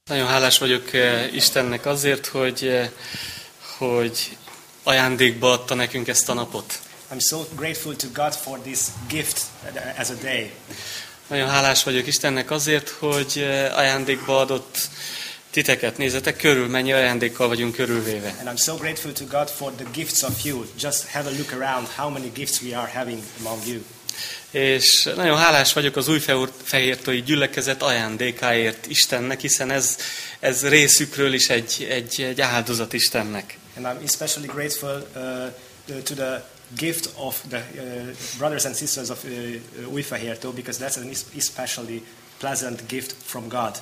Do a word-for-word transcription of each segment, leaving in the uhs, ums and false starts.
Nagyon hálás vagyok Istennek azért, hogy, hogy ajándékba adta nekünk ezt a napot. I'm so grateful to God for this gift as a day. Nagyon hálás vagyok Istennek azért, hogy ajándékba adott titeket. Nézzetek körül, mennyi ajándékkal vagyunk körülvéve. And I'm so grateful to God for the gifts of you. Just have a look around how many gifts we are having among you. És nagyon hálás vagyok az Újfehértói gyülekezet ajándékáért Istennek, hiszen ez, ez részükről is egy, egy, egy áldozat Istennek. And I'm especially grateful uh, to the gift of the uh, brothers and sisters of uh, Újfehértó, because that's an especially pleasant gift from God.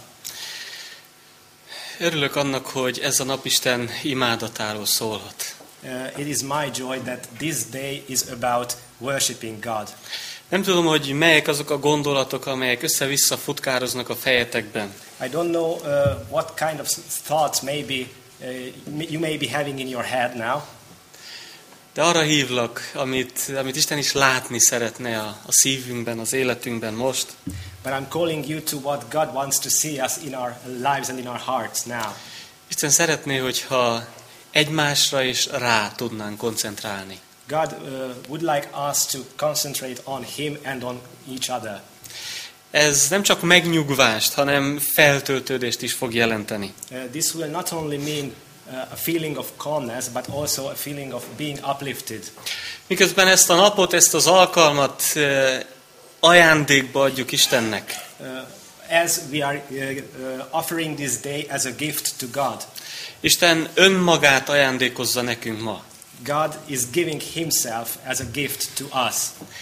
Örülök annak, hogy ez a nap Isten imádatáról szólhat. Uh, it is my joy that this day is about worshiping God. Nem tudom, hogy melyek azok a gondolatok, amelyek össze-vissza futkároznak a fejetekben. I don't know uh, what kind of thoughts maybe uh, you may be having in your head now. De arra hívlak, amit, amit Isten is látni szeretne a, a szívünkben, az életünkben most. But I'm calling you to what God wants to see us in our lives and in our hearts now. Isten szeretné, hogyha egymásra és rá tudnánk koncentrálni. God uh, would like us to concentrate on Him and on each other. Ez nem csak megnyugvást, hanem feltöltődést is fog jelenteni. Uh, this will not only mean uh, a feeling of calmness, but also a feeling of being uplifted. Miközben ezt a napot, ezt az alkalmat uh, ajándékba adjuk Istennek. Uh, as we are uh, uh, offering this day as a gift to God. Isten önmagát ajándékozza nekünk ma. God is giving Himself as a gift to us.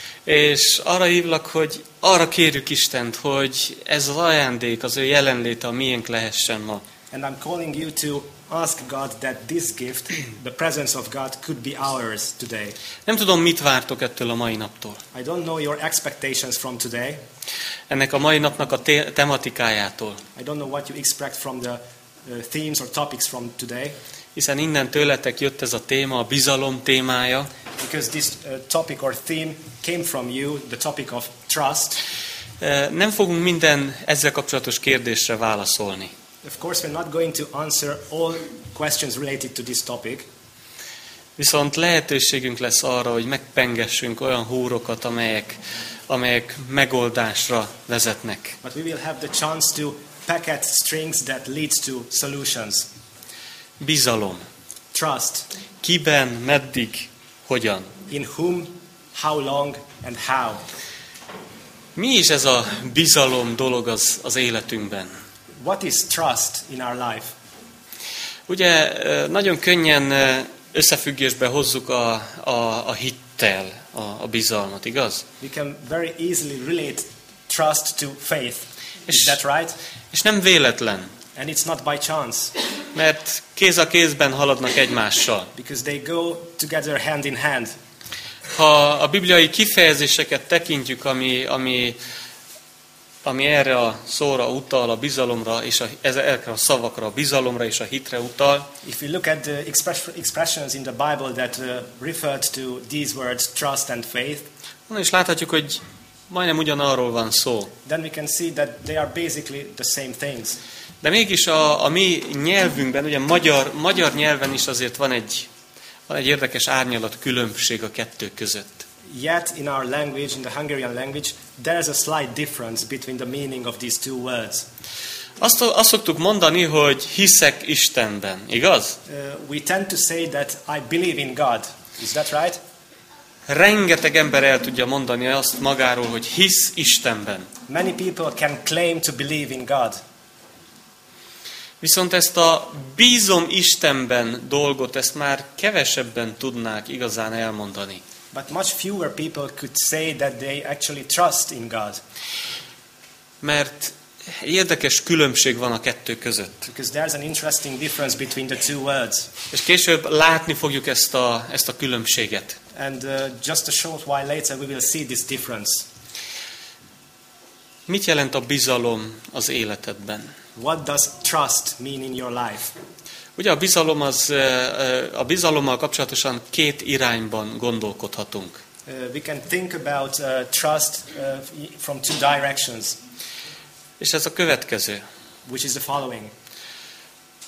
És arra hívlak, hogy arra kérjük Istent, hogy ez az ajándék, az ő jelenléte a miénk lehessen ma. And I'm calling you to ask God that this gift, the presence of God, could be ours today. Nem tudom, mit vártok ettől a mai naptól. I don't know your expectations from today. Ennek a mai napnak a te- tematikájától. I don't know what you expect from the uh, themes or topics from today. Hiszen innen tőletek jött ez a téma, a bizalom témája. Because this uh, topic or theme came from you, the topic of trust. Nem fogunk minden ezzel kapcsolatos kérdésre válaszolni. Of course, we're not going to answer all questions related to this topic. Viszont lehetőségünk lesz arra, hogy megpengessünk olyan húrokat, amelyek, amelyek megoldásra vezetnek. But we will have the chance to peck at strings that leads to solutions. Bizalom. Trust. Kiben, meddig, hogyan? In whom, how long and how. Mi is ez a bizalom dolog az, az életünkben? What is trust in our life? Ugye nagyon könnyen összefüggésbe hozzuk a, a, a hittel, a, a bizalmat, igaz? We can very easily relate trust to faith. Is És, that right? és nem véletlen. And it's not by chance. Mert kéz a kézben haladnak egymással. Because they go together hand in hand. Ha a bibliai kifejezéseket tekintjük, ami, ami, ami erre a szóra utal, a bizalomra, és a, ezekre a szavakra, a bizalomra és a hitre utal, If we look at the express, expressions in the Bible that uh, referred to these words, trust and faith, és láthatjuk, hogy majdnem ugyanarról van szó. then we can see that they are basically the same things. De mégis a, a mi nyelvünkben, ugye magyar, magyar nyelven is azért van egy, van egy érdekes árnyalat különbség a kettő között. Yet in our language, in the Hungarian language, there is a slight difference between the meaning of these two words. Azt, azt szoktuk mondani, hogy hiszek Istenben, igaz? Uh, we tend to say that I believe in God. Is that right? Rengeteg ember el tudja mondani azt magáról, hogy hisz Istenben. Many people can claim to believe in God. Viszont ezt a bízom Istenben dolgot, ezt már kevesebben tudnák igazán elmondani. But much fewer people could say that they actually trust in God. Mert érdekes különbség van a kettő között. Because there's an interesting difference between the two words. És később látni fogjuk ezt a, ezt a különbséget. And uh, just a short while later we will see this difference. Mit jelent a bizalom az életedben? What does trust mean in your life? Ugye a bizalom az, a bizalommal kapcsolatosan két irányban gondolkodhatunk. Uh, we can think about uh, trust uh, from two directions. És ez a következő. which is the following.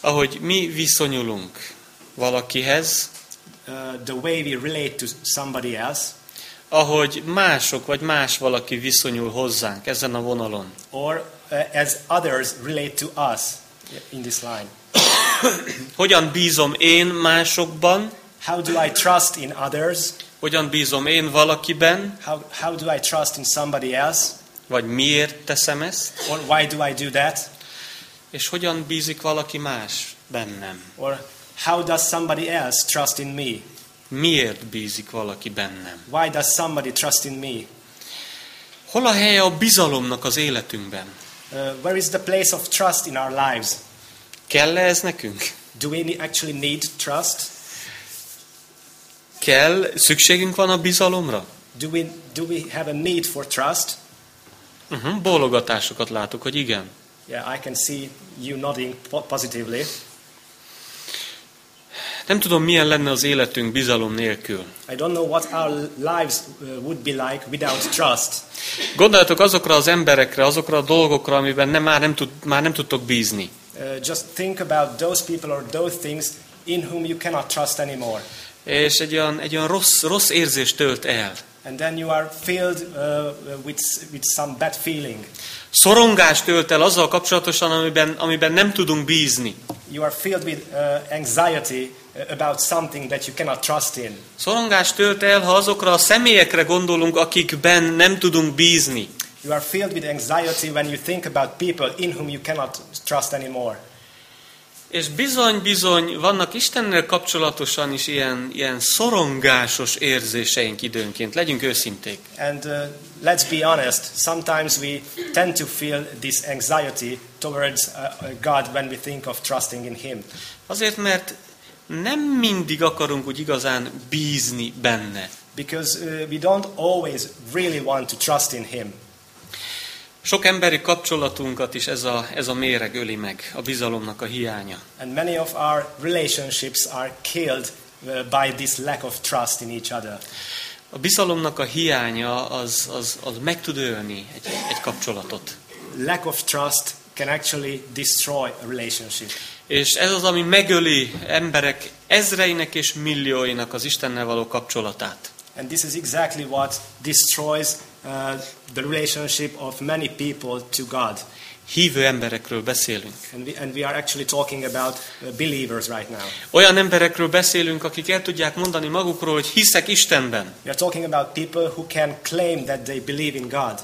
Ahogy mi viszonyulunk valakihez, uh, the way we relate to somebody else, ahogy mások vagy más valaki viszonyul hozzánk ezen a vonalon. or uh, as others relate to us in this line. Hogyan bízom én másokban, How do I trust in others? hogyan bízom én valakiben, How, how do I trust in somebody else? vagy miért teszem ezt, Or why do I do that? és hogyan bízik valaki más bennem. Or how does somebody else trust in me? Miért bízik valaki bennem? Why does somebody trust in me? Hol a helye a bizalomnak az életünkben? Uh, where is the place of trust in our lives? Kell ez nekünk? Do we ne- actually need trust? Kell, szükségünk van a bizalomra? Do we, do we have a need for trust? Uh-huh, bólogatásokat látok, hogy igen. Yeah, I can see you nodding po- positively. Nem tudom, milyen lenne az életünk bizalom nélkül. I don't know what our lives uh, would be like without trust. Gondoljatok azokra az emberekre, azokra a dolgokra, amiben nem, már, nem tud, már nem tudtok bízni. Uh, just think about those people or those things in whom you cannot trust anymore. És egy olyan, egy olyan rossz, rossz érzés tölt el. And then you are filled uh, with, with some bad feeling. Szorongást tölt el azzal kapcsolatosan, amiben, amiben nem tudunk bízni. You are filled with uh, anxiety about something that you cannot trust in. Szorongást tölt el, ha azokra a személyekre gondolunk, akikben nem tudunk bízni. You are filled with anxiety when you think about people in whom you cannot trust anymore. És bizony-bizony vannak Istennel kapcsolatosan is ilyen, ilyen szorongásos érzéseink időnként. Legyünk őszinték. And uh, let's be honest, sometimes we tend to feel this anxiety towards uh, God when we think of trusting in Him. Azért, mert nem mindig akarunk úgy igazán bízni benne. Because uh, we don't always really want to trust in Him. Sok emberi kapcsolatunkat is ez a, ez a méreg öli meg, a bizalomnak a hiánya. And many of our relationships are killed uh, by this lack of trust in each other. A bizalomnak a hiánya az, az, az meg tud ölni egy, egy kapcsolatot. Lack of trust can actually destroy a relationship. És ez az, ami megöli emberek ezreinek és millióinak az Istennel való kapcsolatát. And this is exactly what destroys uh, the relationship of many people to God. Hívő emberekről beszélünk. And we, and we are actually talking about uh, believers right now. Olyan emberekről beszélünk, akik el tudják mondani magukról, hogy hiszek Istenben. We are talking about people who can claim that they believe in God.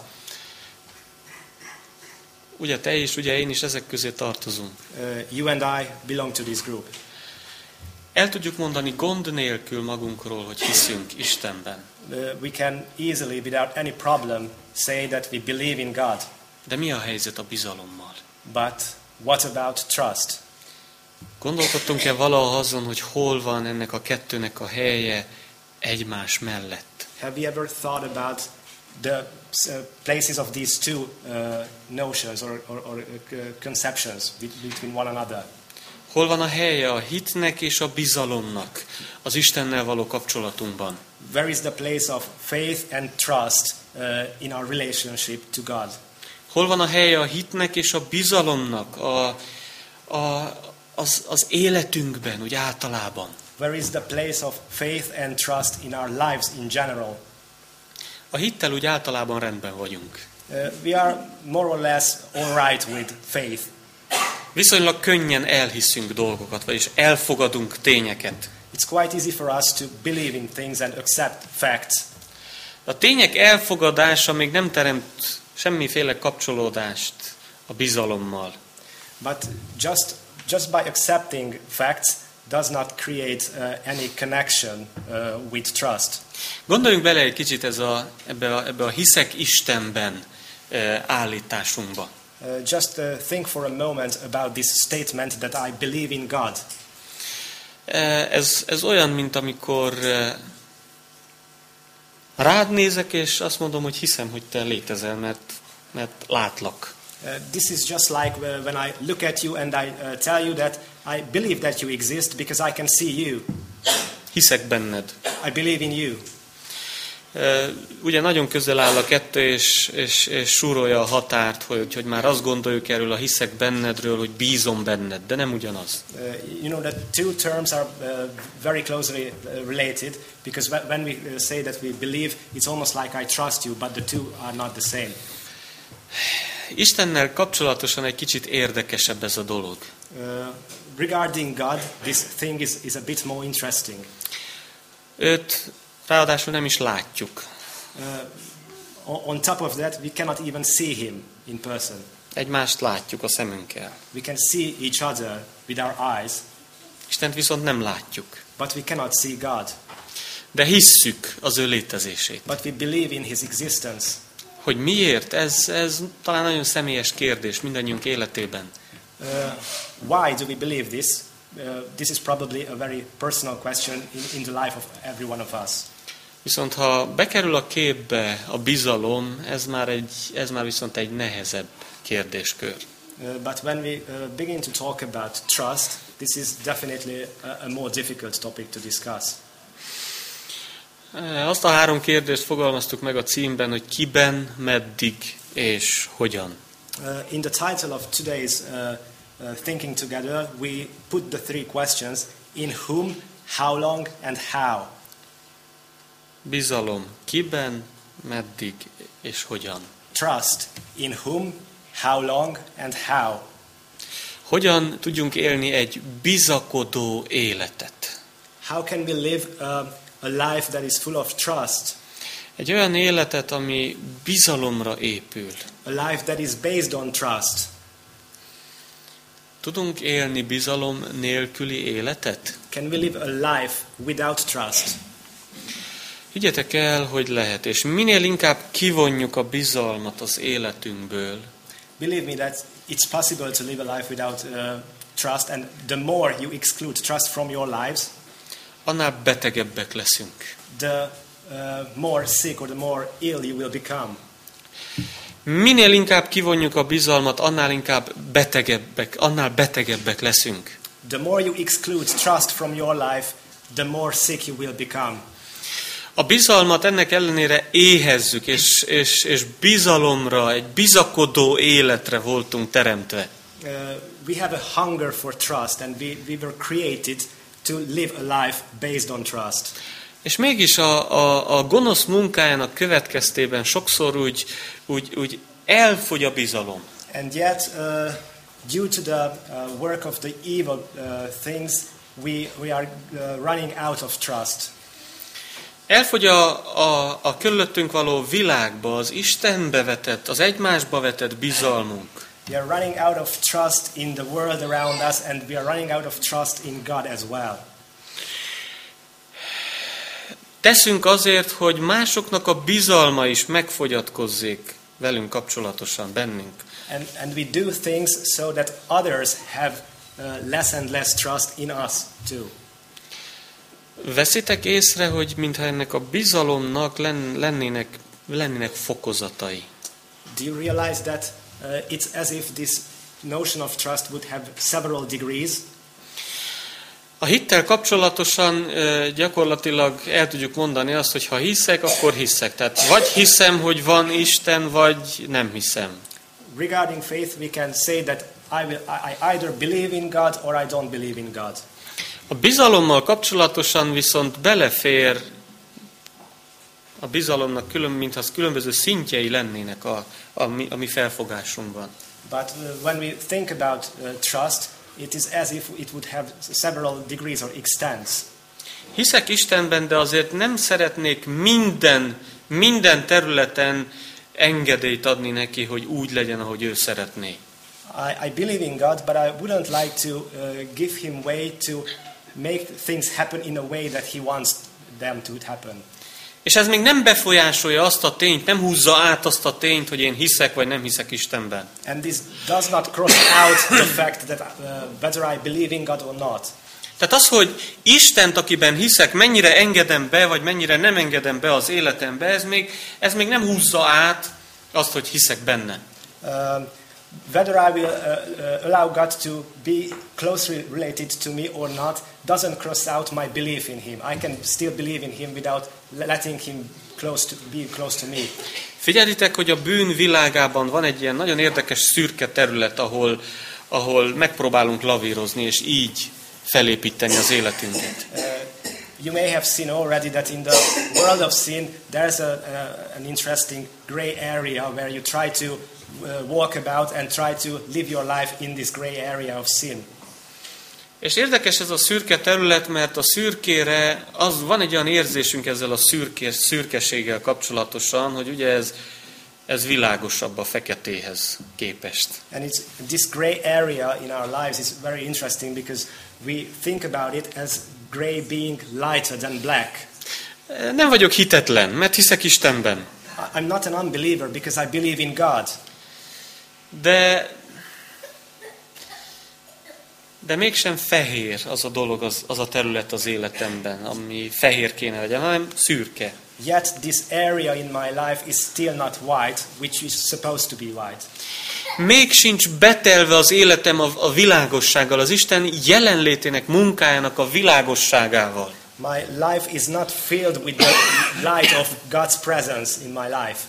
Ugye te is, ugye én is ezek közé tartozunk. Uh, you and I belong to this group. El tudjuk mondani gond nélkül magunkról, hogy hiszünk Istenben. Uh, we can easily, without any problem, say that we believe in God. De mi a helyzet a bizalommal? But what about trust? Gondolkodtunk-e valaha azon, hogy hol van ennek a kettőnek a helye egymás mellett? Have you ever thought about the uh, places of these two uh, notions or, or, or uh, conceptions between one another? Hol van a helye a hitnek és a bizalomnak az Istennel való kapcsolatunkban? Where is the place of faith and trust uh, in our relationship to God? Hol van a helye a hitnek és a bizalomnak a, a, az, az életünkben, úgy általában? Where is the place of faith and trust in our lives in general? A hittel úgy általában rendben vagyunk. Uh, we are more or less all right with faith. Viszonylag könnyen elhiszünk dolgokat, vagyis elfogadunk tényeket. It's quite easy for us to believe in things and accept facts. A tények elfogadása még nem teremt semmiféle kapcsolódást a bizalommal. But just, just by accepting facts does not create uh, any connection uh, with trust. Gondoljunk bele egy kicsit ez a, ebbe, a, ebbe a hiszek Istenben uh, állításunkba. Uh, just uh, think for a moment about this statement that I believe in God. Ez, ez olyan, mint amikor rád nézek, és azt mondom, hogy hiszem, hogy te létezel, mert, mert látlak. Uh, this is just like uh, when I look at you and I uh, tell you that I believe that you exist because I can see you. Hiszek benned. I believe in you. Ugye nagyon közel áll a kettő, és, és, és súrolja a határt, hogy, hogy már azt gondoljuk erről a hiszek bennedről, hogy bízom benned, de nem ugyanaz. Uh, you know that two terms are uh, very closely related, because when we say that we believe, it's almost like I trust you, but the two are not the same. Istennel kapcsolatosan egy kicsit érdekesebb ez a dolog. Uh, regarding God, this thing is, is a bit more interesting. Őt ráadásul nem is látjuk. Uh, on top of that, we cannot even see him in person. Egymást látjuk a szemünkkel. We can see each other with our eyes. Istent viszont nem látjuk. But we cannot see God. De hisszük az ő létezését. But we believe in his existence. Hogy miért? Ez, ez talán nagyon személyes kérdés mindannyiunk életében. Uh, why do we believe this? Uh, this is probably a very personal question in, in the life of every one of us. Viszont ha bekerül a képbe a bizalom, ez már, egy, ez már viszont egy nehezebb kérdéskör. Uh, but when we uh, begin to talk about trust, this is definitely a, a more difficult topic to discuss. Azt a három kérdést fogalmaztuk meg a címben, hogy kiben, meddig és hogyan. Uh, in the title of today's uh, uh, Thinking Together, we put the three questions: in whom, how long, and how. Bizalom. Kiben, meddig és hogyan. Trust. In whom, how long, and how. Hogyan tudjunk élni egy bizakodó életet? How can we live uh, a life that is full of trust? Egy olyan életet, ami bizalomra épül. A life that is based on trust. Tudunk élni bizalom nélküli életet? Can we live a life without trust? Higgyetek el, hogy lehet, és minél inkább kivonjuk a bizalmat az életünkből, Believe me that it's possible to live a life without uh, trust, and the more you exclude trust from your lives, annál betegebbek leszünk. the uh, more sick or the more ill you will become. Minél inkább kivonjuk a bizalmat, annál inkább betegebbek, annál betegebbek leszünk. The more you exclude trust from your life, the more sick you will become. A bizalmat ennek ellenére éhezzük, és, és, és bizalomra, egy bizakodó életre voltunk teremtve. Uh, we have a hunger for trust, and we, we were created to live a life based on trust. És mégis a, a, a gonosz munkájának következtében sokszor úgy, úgy, úgy elfogy a bizalom. And yet, uh, due to the uh, work of the evil uh, things, we, we are uh, running out of trust. Elfogy a, a, a körülöttünk való világba az Istenbe vetett, az egymásba vetett bizalmunk. We are running out of trust in the world around us, and we are running out of trust in God as well. Teszünk azért, hogy másoknak a bizalma is megfogyatkozzék velünk kapcsolatosan, bennünk. And, and we do things so that others have uh, less and less trust in us too. Veszitek észre, hogy mintha ennek a bizalomnak lennének, lennének fokozatai. Do you realize that uh, it's as if this notion of trust would have several degrees? A hittel kapcsolatosan gyakorlatilag el tudjuk mondani azt, hogy ha hiszek, akkor hiszek. Tehát vagy hiszem, hogy van Isten, vagy nem hiszem. Regarding faith, we can say that I, will, I either believe in God or I don't believe in God. A bizalommal kapcsolatosan viszont belefér a bizalomnak, külön, mintha különböző szintjei lennének a, a, mi, a mi felfogásunkban. But uh, when we think about uh, trust, it is as if it would have several degrees or extents. Hiszek Istenben, de azért nem szeretnék minden, minden területen engedélyt adni neki, hogy úgy legyen, ahogy ő szeretné. I, I believe in God, but I wouldn't like to uh, give him way to make things happen in a way that he wants them to happen. És ez még nem befolyásolja azt a tényt, nem húzza át azt a tényt, hogy én hiszek vagy nem hiszek Istenben. And this does not cross out the fact that uh, whether I believe in God or not. Tehát az, hogy Istent, akiben hiszek, mennyire engedem be, vagy mennyire nem engedem be az életembe, ez még, ez még nem húzza át azt, hogy hiszek benne. Uh, whether I will uh, uh, allow God to be closely related to me or not doesn't cross out my belief in Him. I can still believe in Him without letting Him close to, be close to me. Figyelitek, hogy a bűn világában van egy ilyen nagyon érdekes szürke terület, ahol, ahol megpróbálunk lavírozni, és így felépíteni az életünket. Uh, you may have seen already that in the world of sin there's a, a, an interesting gray area where you try to uh, walk about and try to live your life in this gray area of sin. És érdekes ez a szürke terület, mert a szürkére, az, van egy olyan érzésünk ezzel a szürke, szürkeséggel kapcsolatosan, hogy ugye ez, ez világosabb a feketéhez képest. And it's, this gray area in our lives is very interesting because we think about it as gray being lighter than black. Nem vagyok hitetlen, mert hiszek Istenben. I'm not an unbeliever because I believe in God. De De mégsem fehér az a dolog, az, az a terület az életemben, ami fehér kéne legyen, hanem szürke. Yet this area in my life is still not white, which is supposed to be white. Még sincs betelve az életem a, a világossággal, az Isten jelenlétének, munkájának a világosságával. My life is not filled with the light of God's presence in my life.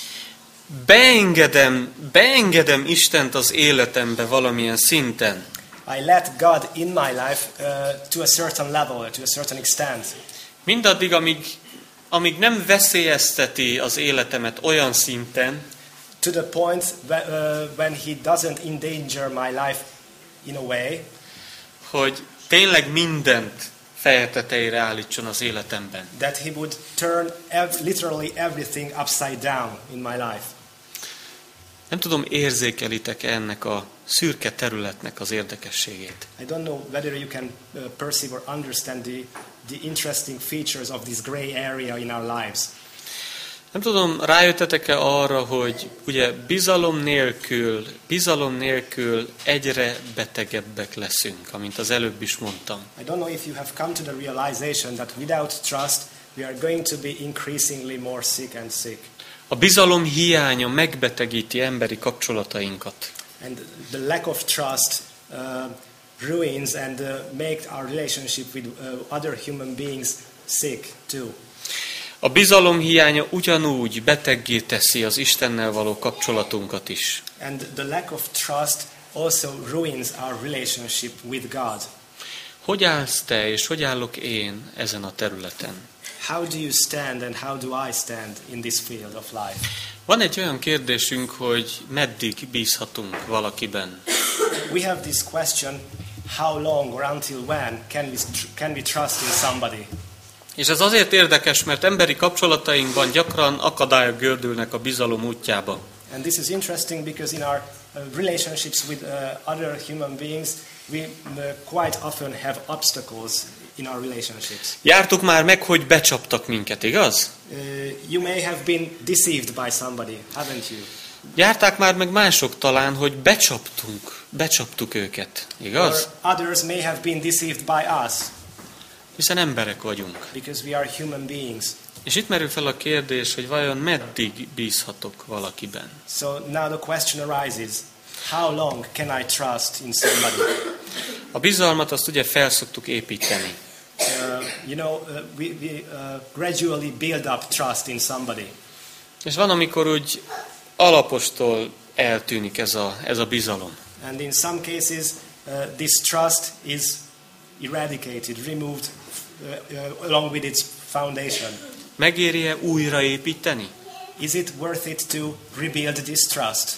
Beengedem, beengedem Istent az életembe valamilyen szinten. I let God in my life uh, to a certain level, to a certain extent. Mindaddig, amíg, amíg nem veszélyezteti az életemet olyan szinten, to the point where, uh, when He doesn't endanger my life in a way, hogy tényleg mindent feje tetejére állítson az életemben. that He would turn ev- literally everything upside down in my life. Nem tudom, érzékelitek ennek a szürke területnek az érdekességét. I don't know whether you can uh, perceive or understand the, the interesting features of this gray area in our lives. Nem tudom, rájöttetek-e arra, hogy ugye bizalom nélkül, bizalom nélkül egyre betegebbek leszünk, amint az előbb is mondtam. I don't know if you have come to the realization that without trust we are going to be increasingly more sick and sick. A bizalom hiánya megbetegíti emberi kapcsolatainkat. And the lack of trust uh, ruins and uh, makes our relationship with uh, other human beings sick too. A bizalom hiánya ugyanúgy beteggé teszi az Istennel való kapcsolatunkat is. And the lack of trust also ruins our relationship with God. Hogy állsz te, és hogy állok én ezen a területen? How do you stand and how do I stand in this field of life? Van egy olyan kérdésünk, hogy meddig bízhatunk valakiben. We have this question, how long or until when can we, can we trust in somebody? És ez azért érdekes, mert emberi kapcsolatainkban gyakran akadályok gördülnek a bizalom útjába. And this is interesting because in our uh, relationships with uh, other human beings, we uh, quite often have obstacles in our relationships. Jártuk már meg, hogy becsaptak minket, igaz? Uh, you may have been deceived by somebody, haven't you? Járták már meg mások talán, hogy becsaptunk, becsaptuk őket, igaz? Or others may have been deceived by us. Hiszen emberek vagyunk. Because we are human beings. És itt merül fel a kérdés, hogy vajon meddig bízhatok valakiben? So now the question arises, how long can I trust in somebody? A bizalmat azt ugye felszoktuk építeni. Uh, you know, uh, we, we uh, gradually build up trust in somebody. És van, amikor úgy alapostól eltűnik ez a, ez a bizalom. And in some cases, uh, this trust is eradicated, removed uh, uh, along with its foundation. Megéri-e újraépíteni? Is it worth it to rebuild this trust?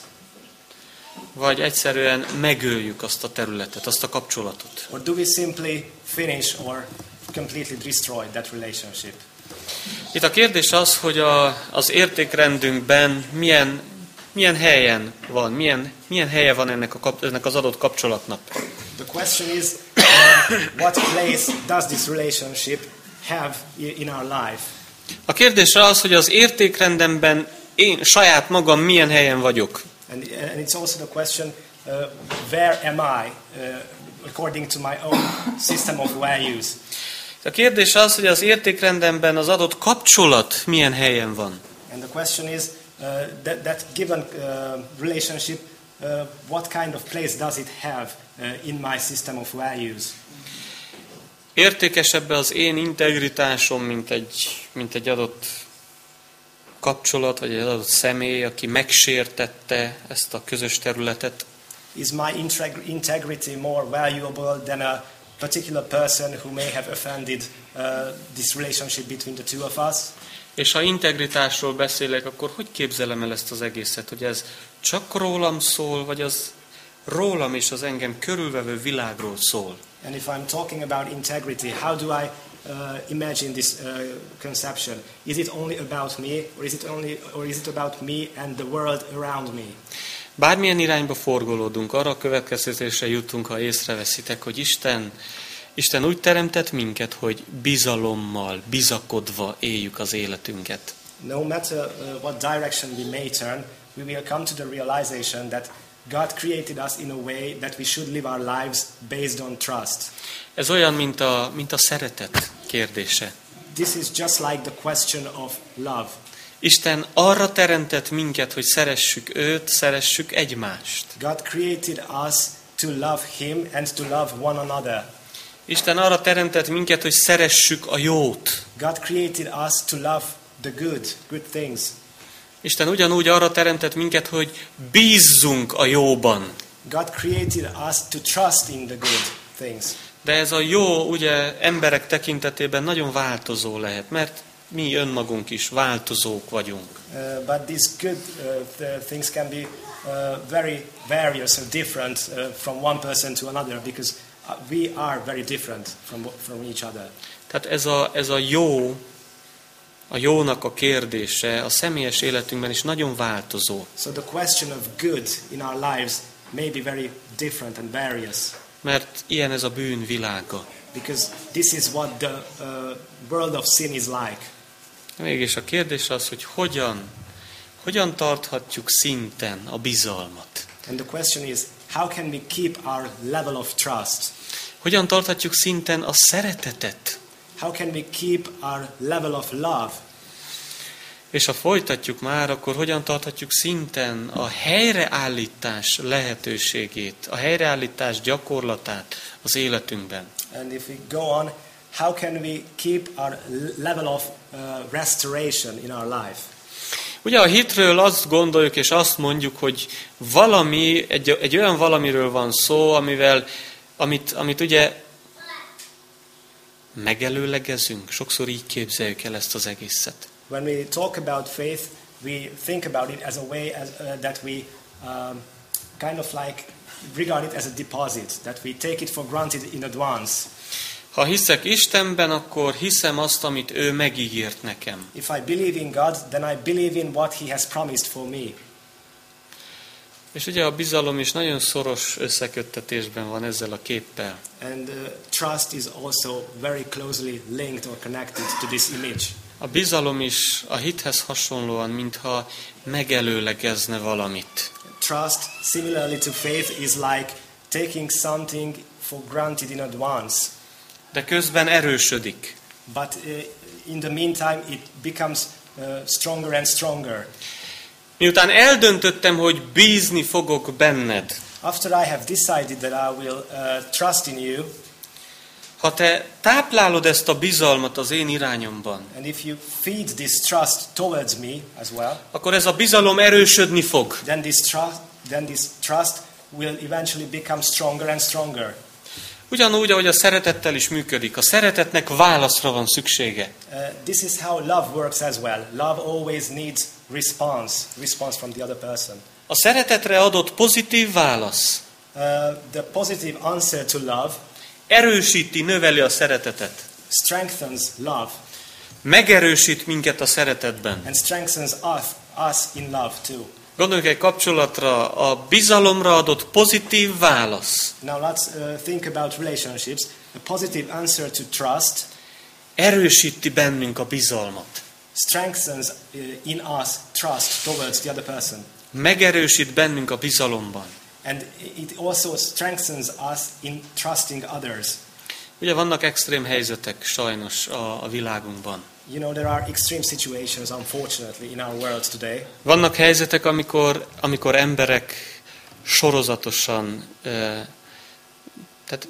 Vagy egyszerűen megöljük azt a területet, azt a kapcsolatot? Or do we simply finish or completely destroy that relationship? Itt a kérdés az, hogy a, az értékrendünkben milyen, milyen helyen van, milyen, milyen helye van ennek, a kap, ennek az adott kapcsolatnak. The question is, uh, what place does this relationship have in our life? A kérdés az, hogy az értékrendemben én saját magam milyen helyen vagyok. And, and it's also the question, uh, where am I uh, according to my own system of values? A kérdés az, hogy az értékrendemben az adott kapcsolat milyen helyen van. And the question is, uh, that, that given uh, relationship, uh, what kind of place does it have uh, in my system of values? Értékesebb az én integritásom, mint egy, mint egy adott kapcsolat, vagy egy adott személy, aki megsértette ezt a közös területet? Is my integ- integrity more valuable than a particular person who may have offended uh, this relationship between the two of us? És ha integritásról beszélek, akkor hogy képzelem el ezt az egészet? Hogy ez csak rólam szól, vagy az rólam és az engem körülvevő világról szól? And if I'm talking about integrity, how do I uh, imagine this uh, conception? Is it only about me, or is it only, or is it about me and the world around me? Bármilyen irányba forgolódunk, arra a következtetésre jutunk, ha észreveszitek, hogy Isten, Isten úgy teremtett minket, hogy bizalommal, bizakodva éljük az életünket. No matter uh, what direction we may turn, we will come to the realization that God created us in a way that we should live our lives based on trust. Ez olyan, mint a, mint a szeretet kérdése. This is just like the question of love. Isten arra teremtett minket, hogy szeressük őt, szeressük egymást. God created us to love Him and to love one another. Isten arra teremtett minket, hogy szeressük a jót. God created us to love the good, good things. Isten ugyanúgy arra teremtett minket, hogy bízzunk a jóban. God created us to trust in the good things. De ez a jó, ugye, emberek tekintetében nagyon változó lehet, mert mi önmagunk is változók vagyunk. Uh, but these good uh, th- things can be uh, very various or different uh, from one person to another, because uh, we are very different from, from each other. Tehát ez a, ez a jó, a jónak a kérdése a személyes életünkben is nagyon változó. So the question of good in our lives may be very different and various. Mert ilyen ez a bűn világa. Because this is what the uh, world of sin is like. Mégis a kérdés az, hogy hogyan, hogyan tarthatjuk szinten a bizalmat. And the question is, how can we keep our level of trust? Hogyan tarthatjuk szinten a szeretetet? How can we keep our level of love? És ha folytatjuk már, akkor hogyan tarthatjuk szinten a helyreállítás lehetőségét, a helyreállítás gyakorlatát az életünkben? And if we go on, how can we keep our level of uh, restoration in our life? Ugye a hitről azt gondoljuk és azt mondjuk, hogy valami, egy, egy olyan valamiről van szó, amivel, amit, amit ugye megelőlegezünk. Sokszor így képzeljük el ezt az egészet. When we talk about faith, we think about it as a way as, uh, that we um, kind of like regard it as a deposit, that we take it for granted in advance. Ha hiszek Istenben, akkor hiszem azt, amit ő megígért nekem. If I believe in God, then I believe in what He has promised for me. És ugye a bizalom is nagyon szoros összeköttetésben van ezzel a képpel. And uh, trust is also very closely linked or connected to this image. A bizalom is a hithez hasonlóan, mintha megelőlegezne valamit. Trust, similarly to faith, is like taking something for granted in advance. De közben erősödik. But uh, in the meantime, it becomes uh, stronger and stronger. Miután eldöntöttem, hogy bízni fogok benned, After I have decided that I will uh, trust in you, ha te táplálod ezt a bizalmat az én irányomban, and if you feed this trust towards me as well, akkor ez a bizalom erősödni fog. then this trust, then this trust will eventually become stronger and stronger. Ugyanúgy, ahogy a szeretettel is működik. A szeretetnek válaszra van szüksége. Uh, this is how love works as well. Love always needs response, response from the other person. A szeretetre adott pozitív válasz Uh, the positive answer to love erősíti, növeli a szeretetet. strengthens love Megerősít minket a szeretetben. and strengthens us, us in love too. Gondoljunk egy kapcsolatra, a bizalomra adott pozitív válasz Now let's uh, think about relationships. A positive answer to trust erősíti bennünk a bizalmat. strengthens uh, in us trust towards the other person. Megerősít bennünk a bizalomban. And it also strengthens us in trusting others. Ugye vannak extrém helyzetek sajnos a, a világunkban. You know, there are extreme situations, unfortunately, in our world today. Vannak helyzetek, amikor, amikor emberek sorozatosan, tehát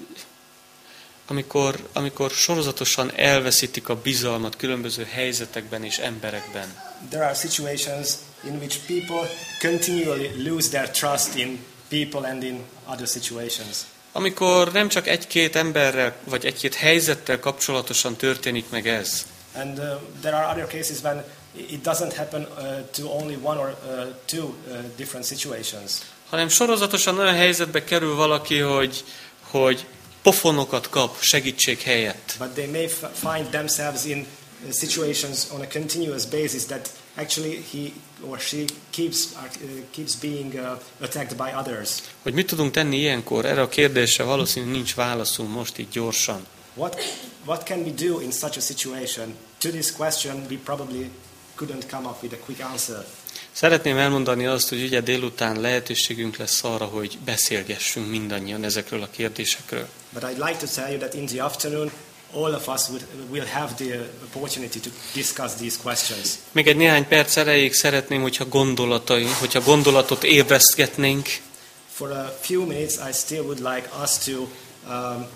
amikor, amikor sorozatosan elveszítik a bizalmat különböző helyzetekben és emberekben. There are situations in which people continually lose their trust in people and in other situations. Amikor nem csak egy-két emberrel, vagy egy-két helyzettel kapcsolatosan történik meg ez. And uh, there are other cases when it doesn't happen uh, to only one or uh, two uh, different situations. Hanem sorozatosan olyan helyzetbe kerül valaki, hogy, hogy pofonokat kap segítség helyett. But they may find themselves in uh, situations on a continuous basis that actually he or she keeps uh, keeps being uh, attacked by others. Hogy mit tudunk tenni ilyenkor? Erre a kérdésre valószínűleg nincs válaszunk most így gyorsan. What what can we do in such a situation? To this question we probably couldn't come up with a quick answer. Szeretném elmondani azt, hogy ugye délután lehetőségünk lesz arra, hogy beszélgessünk mindannyian ezekről a kérdésekről. But I'd like to tell you that in the afternoon all of us would, will have the opportunity to discuss these questions. Még egy néhány perc erejéig szeretném, hogyha gondolatai, hogyha gondolatot ébresztgetnénk. For a few minutes I still would like us to um,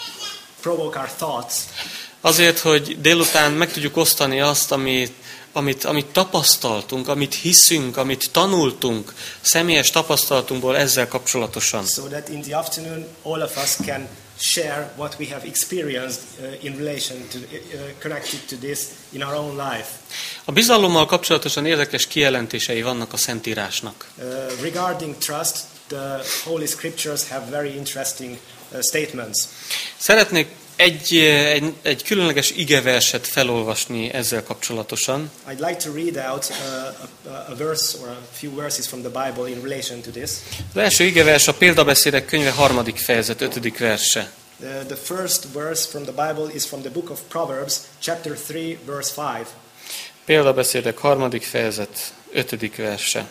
provoke our thoughts. Azért, hogy délután meg tudjuk osztani azt, amit, amit, amit tapasztaltunk, amit hiszünk, amit tanultunk, személyes tapasztalatunkból ezzel kapcsolatosan. So that in the afternoon all of us can share what we have experienced uh, in relation to, uh, connected to this in our own life. A bizalommal kapcsolatosan érdekes kijelentései vannak a Szentírásnak. Uh, regarding trust, the Holy Scriptures have very interesting uh, statements. Szeretnék egy, egy, egy különleges igeverset felolvasni ezzel kapcsolatosan. I'd like to read out uh, a, a verse or a few verses from the Bible in relation to this. Az első igevers a Példabeszédek könyve harmadik fejezet, ötödik verse. The, the first verse from the Bible is from the book of Proverbs, chapter three, verse five. Példabeszédek harmadik fejezet, ötödik verse.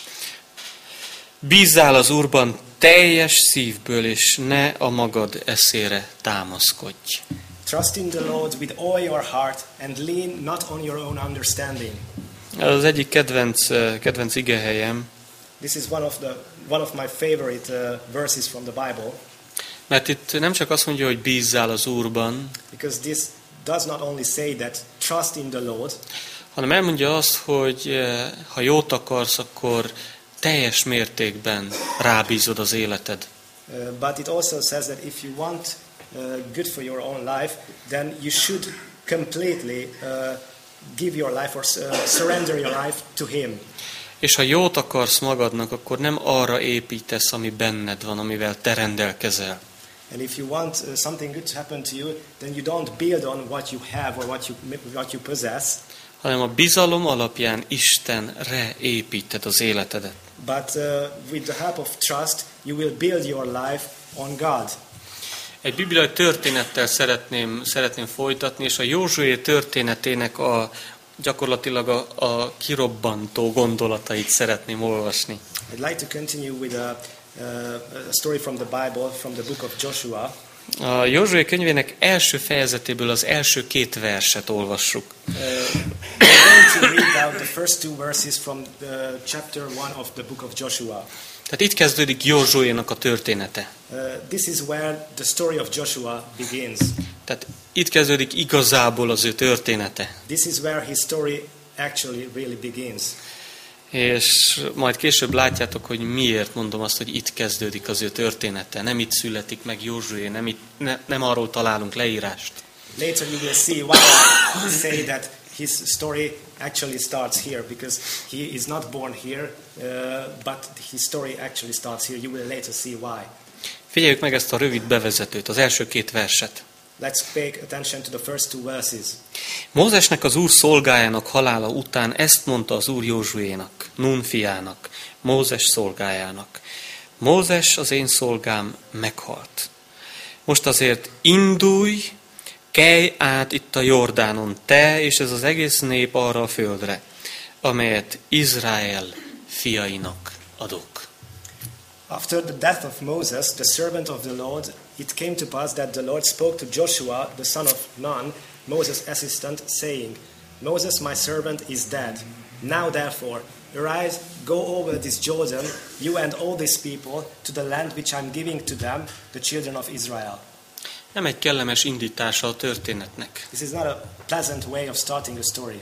Bízzál az Úrban teljes szívből, és ne a magad eszére támaszkodj. Trust in the Lord with all your heart and lean not on your own understanding. Ez az egyik kedvenc, kedvenc igehelyem. This is one of the one of my favorite uh, verses from the Bible. Mert itt nem csak azt mondja, hogy bízzál az Úrban, Because this does not only say that trust in the Lord, hanem elmondja azt, hogy ha jót akarsz, akkor teljes mértékben rábízod az életed. uh, but it also says that if you want uh, good for your own life, then you should completely uh, give your life or uh, surrender your life to Him. És ha jót akarsz magadnak, akkor nem arra építesz, ami benned van, amivel te rendelkezel. And if you want uh, something good to happen to you, then you don't build on what you have or what you what you possess, hanem a bizalom alapján Istenre építed az életedet. but uh, with the help of trust, you will build your life on God. Egy bibliai történettel szeretném, szeretném folytatni, és a Józsué történetének a, gyakorlatilag a, a kirobbantó gondolatait szeretném olvasni. I'd like to continue with a, uh, a story from the Bible, from the book of Joshua. A Józsué könyvének első fejezetéből az első két verset olvassuk. Uh, I'm going to read out the first two verses from the chapter one of the book of Joshua. Tehát itt kezdődik Józsuénak a története. Uh, this is where the story of Joshua begins. Tehát itt kezdődik igazából az ő története. This is where his story actually really begins. És majd később látjátok, hogy miért mondom azt, hogy itt kezdődik az ő története. Nem itt születik meg Józsué, nem, itt, ne, nem arról találunk leírást. Later you will see why I say that his story actually starts here, because he is not born here, uh, but his story actually starts here. You will later see why. Figyeljük meg ezt a rövid bevezetőt, az első két verset. Let's pay attention to the first two verses. Mózesnek az Úr szolgájának halála után ezt mondta az Úr Józsuénak, Nun fiának, Mózes szolgájának. Mózes, az én szolgám, meghalt. Most azért indulj, kelj át itt a Jordánon, te és ez az egész nép arra a földre, amelyet Izrael fiainak adok. After the death of Moses, the servant of the Lord, it came to pass that the Lord spoke to Joshua, the son of Nun, Moses' assistant, saying, Moses, my servant, is dead. Now therefore, arise, go over this Jordan, you and all these people, to the land which I am giving to them, the children of Israel. Nem egy kellemes indítása a történetnek. This is not a pleasant way of starting a story.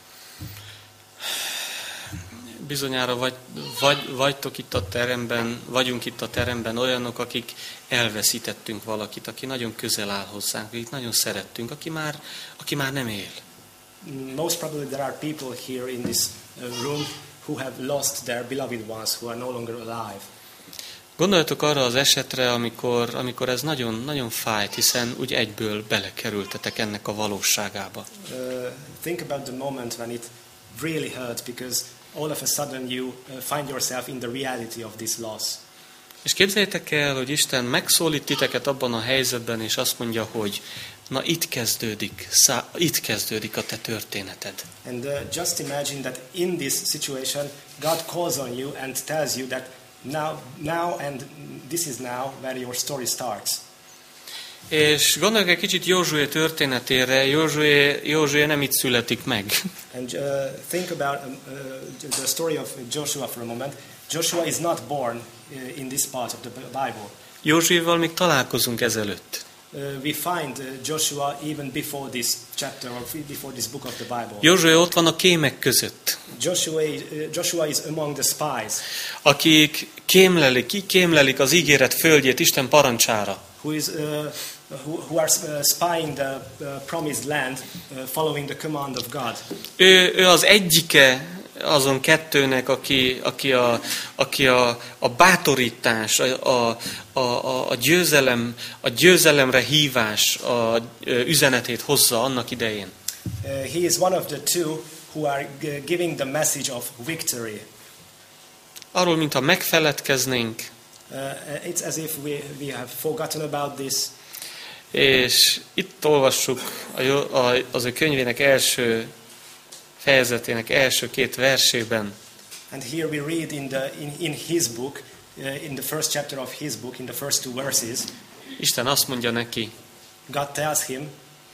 Bizonyára vagy, vagy, vagytok itt a teremben, vagyunk itt a teremben olyanok, akik elveszítettünk valakit, aki nagyon közel áll hozzánk, akit nagyon szerettünk, aki már, aki már nem él. Most probably there are people here in this room who have lost their beloved ones, who are no longer alive. Gondoljatok arra az esetre, amikor, amikor ez nagyon, nagyon fájt, hiszen úgy egyből belekerültetek ennek a valóságába. Uh, think about the moment when it really hurt, because all of a sudden you uh, find yourself in the reality of this loss. És képzeljétek el, hogy Isten megszólít titeket abban a helyzetben, és azt mondja, hogy na itt kezdődik, szá, itt kezdődik a te történeted. And uh, just imagine that in this situation, God calls on you and tells you that now, now and this is now where your story starts. És gondoljuk egy kicsit Józsué történetére, Józsué, Józsué nem itt születik meg. And uh, think about um, uh, the story of Joshua for a moment. Joshua is not born uh, in this part of the Bible. Józsuéval még találkozunk ezelőtt. Uh, we find uh, Joshua even before this chapter or before this book of the Bible. Józsué ott van a kémek között. Joshua, uh, Joshua is among the spies. Akik kémlelik, kémlelik az ígéret földjét Isten parancsára. Who is uh, who, who are uh, spying the uh, promised land, uh, following the command of God. Ő, ő az egyike azon kettőnek, aki, aki, a, aki a, a bátorítás, a, a, a, a, győzelem, a győzelemre hívás a üzenetét hozza annak idején. Uh, he is one of the two who are giving the message of victory. Arról, mintha megfeledkeznénk, Uh, it's as if we, we have forgotten about this. És itt olvassuk a, a, az ő könyvének első fejezetének első két versében. And here we read in, the, in, in his book, uh, in the first chapter of his book, in the first two verses, Isten azt mondja neki, God tells him,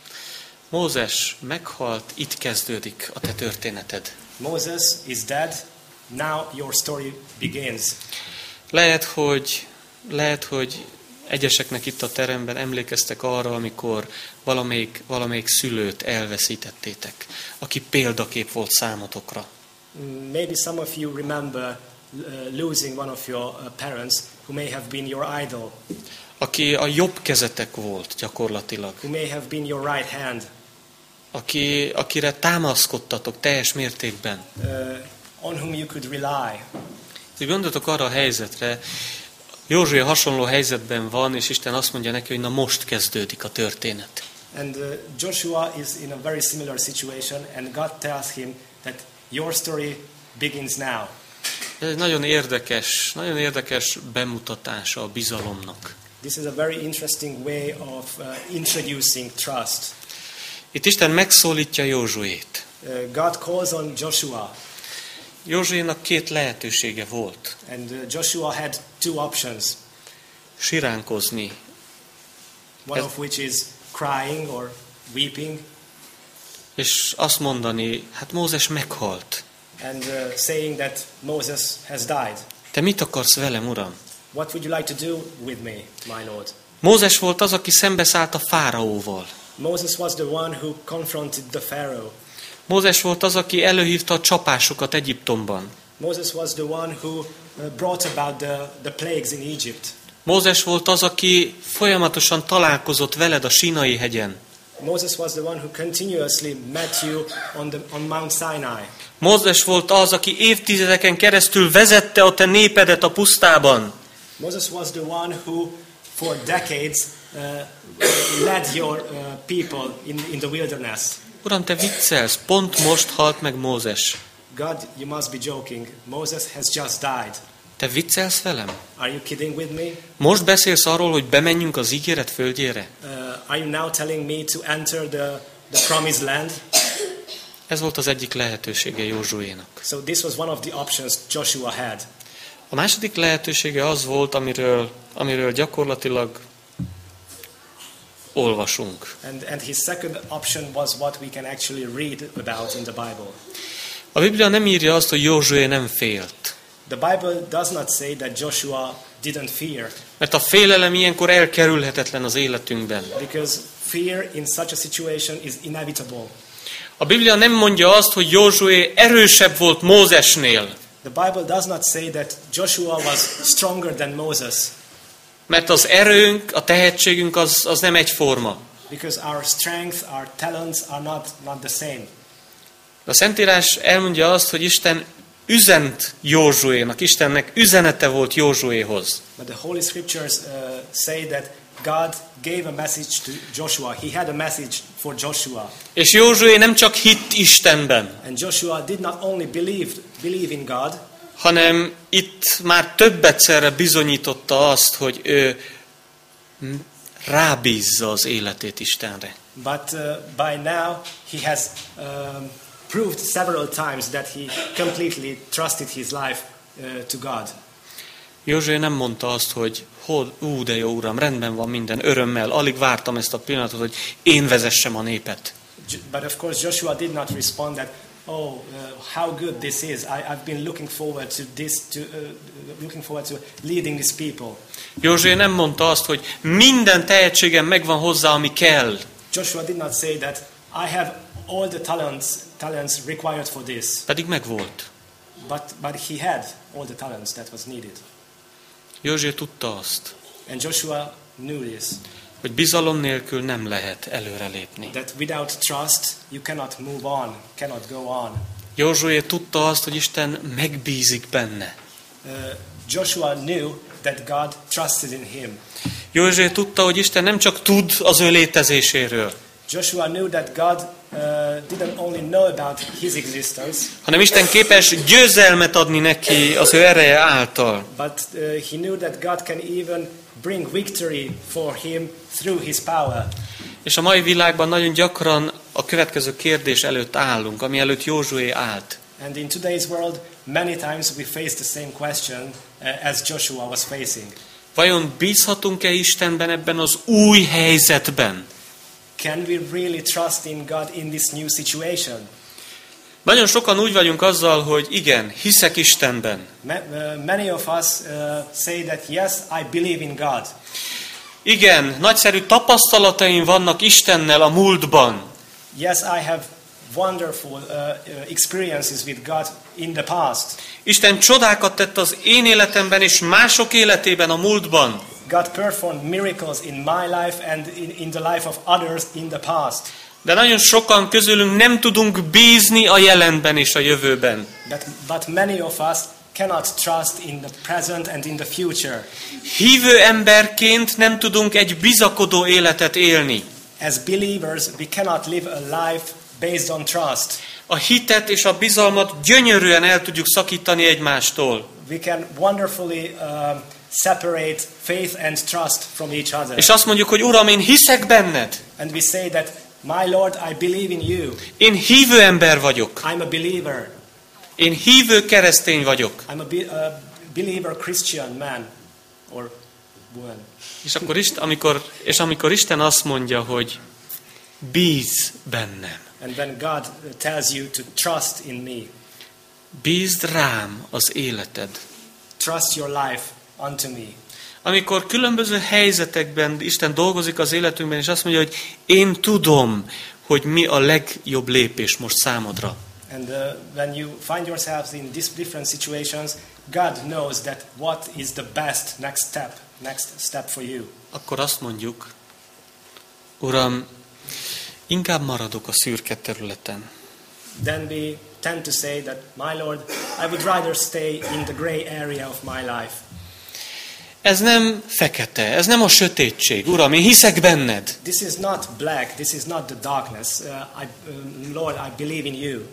Mózes meghalt, itt kezdődik a te történeted. Moses is dead, now your story begins. Lehet, hogy, lehet, hogy egyeseknek itt a teremben emlékeztek arra, amikor valamelyik, valamelyik szülőt elveszítettétek, aki példakép volt számotokra. Maybe some of you remember uh, losing one of your uh, parents who may have been your idol. Aki a jobb kezetek volt gyakorlatilag. Who may have been your right hand. Aki, akire támaszkodtatok teljes mértékben. Uh, on whom you could rely. Gondoltok arra a helyzetre, Józsué hasonló helyzetben van, és Isten azt mondja neki, hogy na most kezdődik a történet. And uh, Joshua is in a very similar situation, and God tells him that your story begins now. Ez egy nagyon érdekes, nagyon érdekes bemutatása a bizalomnak. This is a very interesting way of uh, introducing trust. Itt Isten megszólítja Józsuét. Uh, God calls on Joshua. Józsuénak két lehetősége volt. And uh, Joshua had two options. Siránkozni. One Ez, of which is crying or weeping. És azt mondani, hát Mózes meghalt. And uh, saying that Moses has died. Te mit akarsz velem, Uram? What would you like to do with me, my Lord? Mózes volt az, aki szembeszállt a fáraóval. Moses was the one who confronted the Pharaoh. Mózes volt az, aki előhívta a csapásokat Egyiptomban. Moses was the one who brought about the, the plagues in Egypt. Mózes volt az, aki folyamatosan találkozott veled a Sínai hegyen. Moses was the one who continuously met you on, the, on Mount Sinai. Mózes volt az, aki évtizedeken keresztül vezette a te népedet a pusztában. Moses was the one who, for decades, uh, led your uh, people in, in the wilderness. Uram, te viccelsz, pont most halt meg Mózes. God, you must be joking. Moses has just died. Te viccelsz velem? Are you kidding with me? Most beszélsz arról, hogy bemenjünk az ígéret földjére? Uh, are you now telling me to enter the, the promised land? Ez volt az egyik lehetősége Józsuénak. So this was one of the options Joshua had. A második lehetősége az volt, amiről, amiről gyakorlatilag olvasunk. And, and his second option was what we can actually read about in the Bible. A Biblia nem írja azt, hogy Józsué nem félt. The Bible does not say that Joshua didn't fear. Mert a félelem ilyenkor elkerülhetetlen az életünkben. Because fear in such a situation is inevitable. A Biblia nem mondja azt, hogy Józsué erősebb volt Mózesnél. The Bible does not say that Joshua was stronger than Moses. Mert az erőnk, a tehetségünk az, az nem egyforma. Because our strength, our talents are not, not the same. A Szentírás elmondja azt, hogy Isten üzent Józsuénak, Istennek üzenete volt Józsuéhoz. But the Holy Scriptures uh, say that God gave a message to Joshua. He had a message for Joshua. És Józsué nem csak hitt Istenben, And Joshua did not only believe, believe in God, hanem itt már több egyszerre bizonyította azt, hogy ő rábízza az életét Istenre. but uh, by now he has um, proved several times that he completely trusted his life uh, to God. Józsué nem mondta azt, hogy hol, ú, de jó uram, rendben van minden, örömmel, alig vártam ezt a pillanatot, hogy én vezessem a népet. But of course Joshua did not respond that, oh, uh, how good this is. I, I've been looking forward to this, to, uh, looking forward to leading these people. Józsué nem mondta azt, hogy minden tehetségem megvan hozzá, ami kell. Joshua did not say that I have all the talents, talents required for this. Pedig megvolt. But, but he had all the talents that was needed. Józsué tudta azt, And Joshua knew this, hogy bizalom nélkül nem lehet előrelépni. that without trust you cannot move on, cannot go on. Józsué tudta azt, hogy Isten megbízik benne. Uh, Joshua knew that God trusted in him. Józsué tudta, hogy Isten nem csak tud az ő létezéséről, Joshua knew that God uh, didn't only know about his existence, hanem Isten képes győzelmet adni neki az ő ereje által. but uh, he knew that God can even bring victory for him through his power. És a mai világban nagyon gyakran a következő kérdés előtt állunk, ami előtt Józsué állt. And in today's world, many times we face the same question uh, as Joshua was facing. Vajon bízhatunk-e Istenben ebben az új helyzetben? Can we really trust in God in this new situation? Nagyon sokan úgy vagyunk azzal, hogy igen, hiszek Istenben. Ma- uh, many of us uh, say that yes, I believe in God. Igen, nagyszerű tapasztalataim vannak Istennel a múltban. Yes, I have wonderful uh, uh, experiences with God in the past. Isten csodákat tett az én életemben és mások életében a múltban. God performed miracles in my life and in, in the life of others in the past. De nagyon sokan közülünk nem tudunk bízni a jelenben és a jövőben. But, but many of us cannot trust in the present and in the future. Hívő emberként nem tudunk egy bizakodó életet élni. As believers, we cannot live a life based on trust. A hitet és a bizalmat gyönyörűen el tudjuk szakítani egymástól. We can wonderfully uh, separate faith and trust from each other. És azt mondjuk, hogy Uram, én hiszek benned. And we say that, my Lord, I believe in you. Én hívő ember vagyok. I'm a believer. Én hívő keresztény vagyok. I'm a, be- a believer Christian man or woman. És akkor, Isten, amikor, és amikor Isten azt mondja, hogy bíz bennem. And when God tells you to trust in me, Bízd rám az életed. trust your life unto me. Amikor különböző helyzetekben Isten dolgozik az életünkben, és azt mondja, hogy én tudom, hogy mi a legjobb lépés most számodra. And uh, when you find yourselves in these different situations, God knows that what is the best next step, next step for you. Akkor azt mondjuk, Uram, inkább maradok a szürke területen. Then we tend to say that, my Lord, I would rather stay in the gray area of my life. Ez nem fekete, ez nem a sötétség. Uram, én hiszek benned. This is not black, this is not the darkness. Uh, I, um, Lord, I believe in you.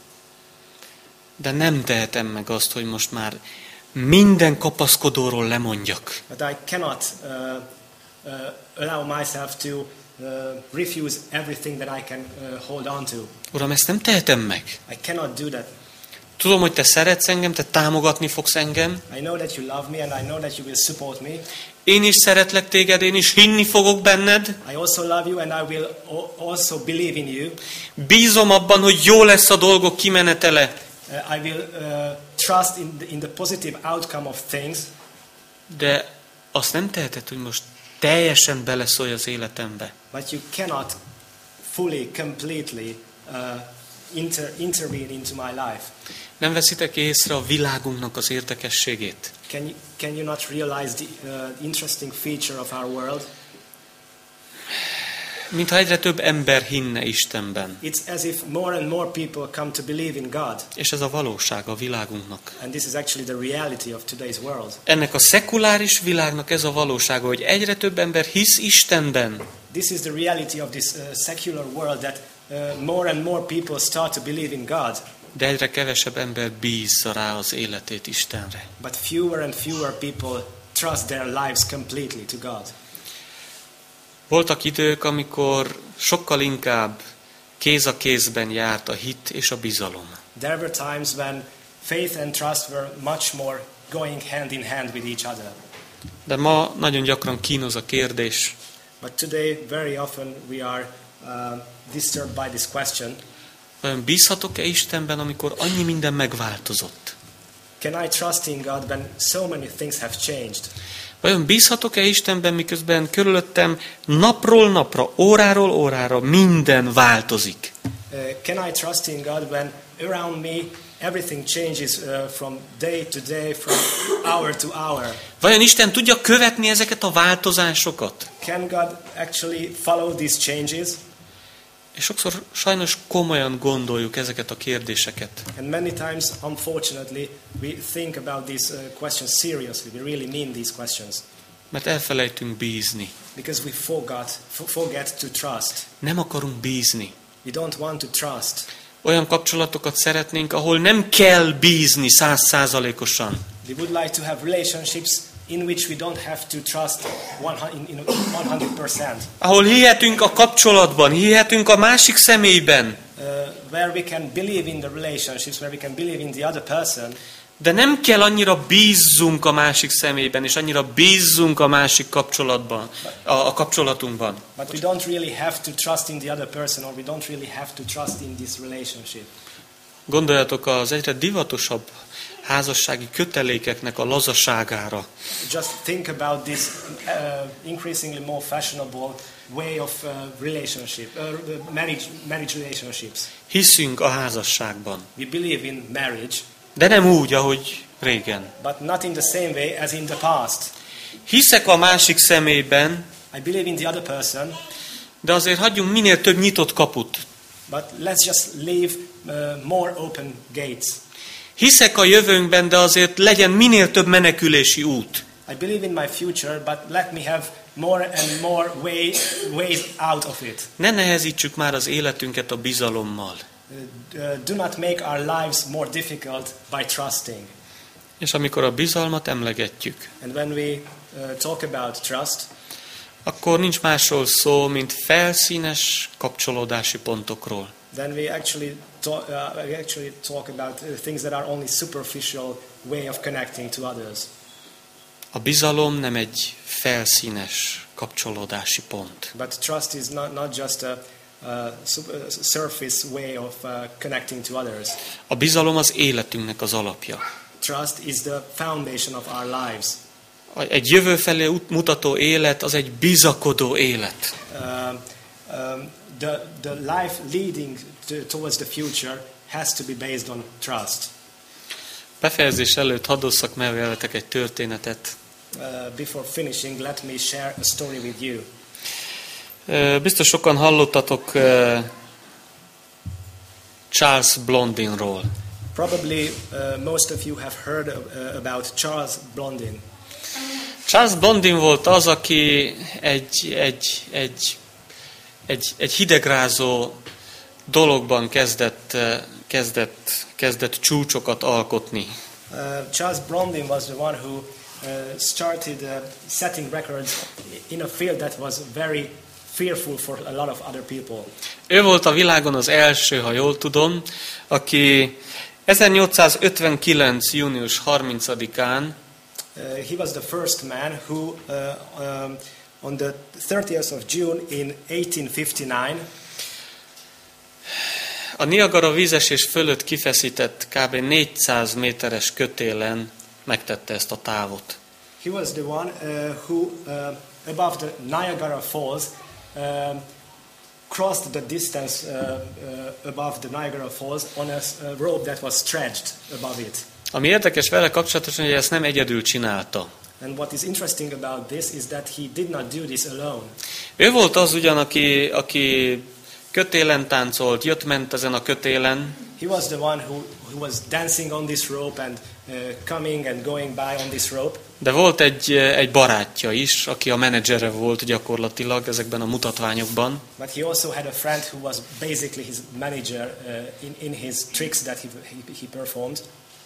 De nem tehetem meg azt, hogy most már minden kapaszkodóról lemondjak. But I cannot uh, uh, allow myself to uh, refuse everything that I can uh, hold on to. Uram, ezt nem tehetem meg. I cannot do that. Tudom, hogy te szeretsz engem, te támogatni fogsz engem. I know that you love me and I know that you will support me. Én is szeretlek téged, én is hinni fogok benned. I also love you and I will also believe in you. Bízom abban, hogy jó lesz a dolgok kimenetele. uh, I will uh, trust in the, in the positive outcome of things. De azt nem teheted, hogy most teljesen beleszólj az életembe. But you cannot fully, completely uh, inter, intervene into my life. Nem veszitek észre a világunknak az érdekességét? Can you, can you not realize the uh, interesting feature of our world? Mintha egyre több ember hinne Istenben. It's as if more and more people come to believe in God. És ez a valóság a világunknak. And this is actually the reality of today's world. Ennek a szekuláris világnak ez a valósága, hogy egyre több ember hisz Istenben. This is the reality of this uh, secular world, that uh, more and more people start to believe in God. De egyre kevesebb ember bízza rá az életét Istenre. But fewer and fewer people trust their lives completely to God. Voltak idők, amikor sokkal inkább kéz a kézben járt a hit és a bizalom. There were times when faith and trust were much more going hand in hand with each other. De ma nagyon gyakran kínoz a kérdés, But today, very often, we are uh, disturbed by this question. vajon bízhatok-e Istenben, amikor annyi minden megváltozott? Can I trust in God when so many things have changed? Vajon bízhatok-e Istenben, miközben körülöttem napról napra, óráról órára minden változik? Uh, can I trust in God when around me everything changes uh, from day to day, from hour to hour? Vajon Isten tudja követni ezeket a változásokat? Can God actually follow these changes? És sokszor sajnos komolyan gondoljuk ezeket a kérdéseket. And many times, unfortunately, we think about these uh, questions seriously. We really mean these questions. Mert elfelejtünk bízni. Because we forgot, f- forget to trust. Nem akarunk bízni. We don't want to trust. Olyan kapcsolatokat szeretnénk, ahol nem kell bízni száz százalékosan. We would like to have relationships in which we don't have to trust one hundred percent. Ahol hihetünk a kapcsolatban, hihetünk a másik személyben. Uh, where we can believe in the relationships, where we can believe in the other person. De nem kell annyira bízzunk a másik személyben, és annyira bízzunk a másik kapcsolatban, a, a kapcsolatunkban. But we don't really have to trust in the other person, or we don't really have to trust in this relationship. Gondoljatok az egyre divatosabb házassági kötelékeknek a lazaságára. Just think about this uh, increasingly more fashionable way of uh, relationship, uh, marriage, marriage relationships. Hiszünk a házasságban, We believe in marriage, de nem úgy, ahogy régen. but not in the same way as in the past. Hiszek a másik személyben, I believe in the other person, de azért hagyjunk minél több nyitott kaput. but let's just leave uh, more open gates. Hiszek a jövőnkben, de azért legyen minél több menekülési út. I believe in my future, but let me have more and more way, ways out of it. Ne nehezítsük már az életünket a bizalommal. Uh, uh, do not make our lives more difficult by trusting. És amikor a bizalmat emlegetjük, And when we uh, talk about trust, akkor nincs másról szó, mint felszínes kapcsolódási pontokról. then we actually talk, uh, we actually talk about uh, things that are only superficial way of connecting to others. A bizalom nem egy felszínes kapcsolódási pont. But trust is not, not just a, a surface way of uh, connecting to others. A bizalom az életünknek az alapja. Trust is the foundation of our lives. Egy jövő felé mutató élet az egy bizakodó élet. Uh, um, the, the life leading to, towards the future has to be based on trust. Befejezés előtt hadd osszak meg veletek egy történetet. Uh, before finishing, let me share a story with you. Uh, biztos sokan hallottatok uh, Charles Blondinról. Probably uh, most of you have heard of, uh, about Charles Blondin. Charles Blondin volt az, aki egy, egy, egy, egy, egy hidegrázó dologban kezdett, kezdett, kezdett csúcsokat alkotni. Uh, Charles Blondin was the one who uh, started uh, setting records in a field that was very fearful for a lot of other people. Ő volt a világon az első, ha jól tudom, aki ezernyolcszázötvenkilenc. június harmincadikán Uh, he was the first man who, uh, um, on the thirtieth of June in eighteen fifty-nine, A Niagara vízesés fölött kifeszített kb. négyszáz méteres kötélen megtette ezt a távot. He was the one uh, who, uh, above the Niagara Falls, uh, crossed the distance uh, uh, above the Niagara Falls on a uh, rope that was stretched above it. Ami érdekes vele kapcsolatosan, hogy ezt nem egyedül csinálta. And what is interesting about this is that he did not do this alone. Ő volt az ugyan, aki, aki kötélen táncolt, jött-ment ezen a kötélen. He was the one who, who was dancing on this rope and uh, coming and going by on this rope. De volt egy, egy barátja is, aki a menedzsere volt gyakorlatilag ezekben a mutatványokban. But he also had a friend who was basically his manager uh, in, in his tricks that he, he, he performed.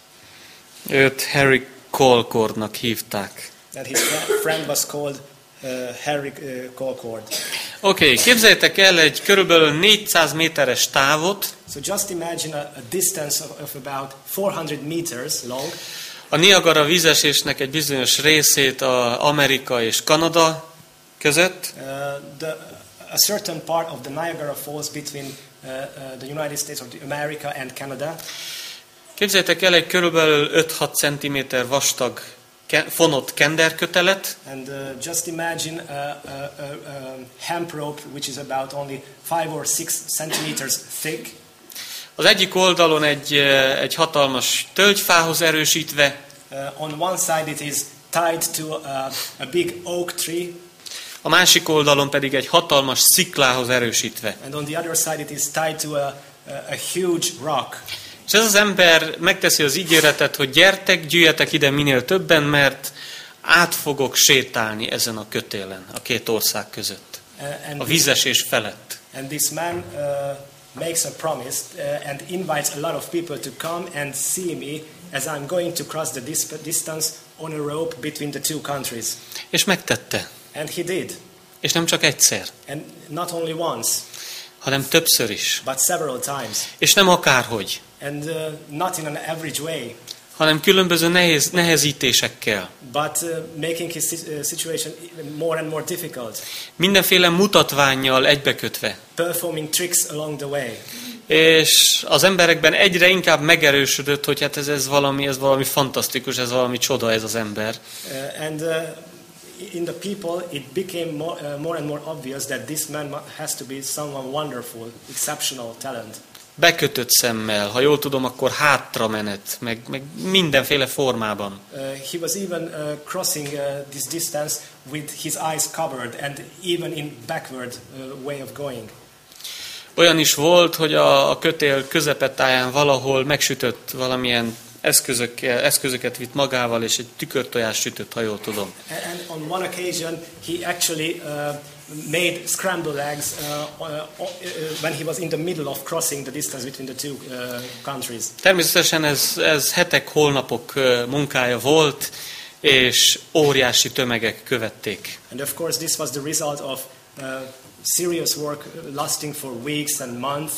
Őt Harry Colcordnak hívták. And his friend was called uh, Harry uh, Colcord. Oké, okay, képzeljétek el egy körülbelül négyszáz méteres távot. So just imagine a, a distance of, of about four hundred meters long. A Niagara vízesésnek egy bizonyos részét a Amerika és Kanada között. Uh, the, a certain part of the Niagara Falls between uh, uh, the United States of America and Canada. Képzeljétek el egy körülbelül öt-hat centiméter vastag fonott kenderkötelet. And uh, just imagine a, a, a, a hemp rope which is about only five or six centimeters thick. Az egyik oldalon egy, egy hatalmas tölgyfához erősítve. Uh, on one side it is tied to a, a big oak tree. A másik oldalon pedig egy hatalmas sziklához erősítve. And on the other side it is tied to a, a, a huge rock. És ez az ember megteszi az ígéretet, hogy gyertek, gyűjjetek ide minél többen, mert át fogok sétálni ezen a kötélen, a két ország között, uh, a vízesés felett. And this man uh, makes a promise uh, and invites a lot of people to come and see me as I'm going to cross the dis- distance on a rope between the two countries. És megtette. And he did. És nem csak egyszer. And not only once, hanem többször is. but several times. És nem akárhogy. And uh, not in an average way, hanem különböző nehéz, nehezítésekkel. but uh, making his uh, situation even more and more difficult. Mindenféle mutatvánnyal egybekötve. Performing tricks along the way. És az emberekben egyre inkább megerősödött, hogy hát ez, ez, valami, ez valami fantasztikus, ez valami csoda ez az ember. Uh, and uh, in the people it became more, uh, more and more obvious that this man has to be someone wonderful, exceptional talent. Bekötött szemmel, ha jól tudom, akkor hátramenet, meg, meg mindenféle formában. Uh, he was even uh, crossing uh, this distance with his eyes covered and even in backward uh, way of going. Olyan is volt, hogy a, a kötél közepetáján valahol megsütött valamilyen eszközökkel, eszközöket vitt magával, és egy tükörtojást sütött, ha jól tudom. And on one occasion he actually uh, made scrambled eggs uh, uh, uh, when he was in the middle of crossing the distance between the two uh, countries. Természetesen ez, ez hetek, hónapok munkája volt, és óriási tömegek követték. And of course this was the result of uh, serious work lasting for weeks and months.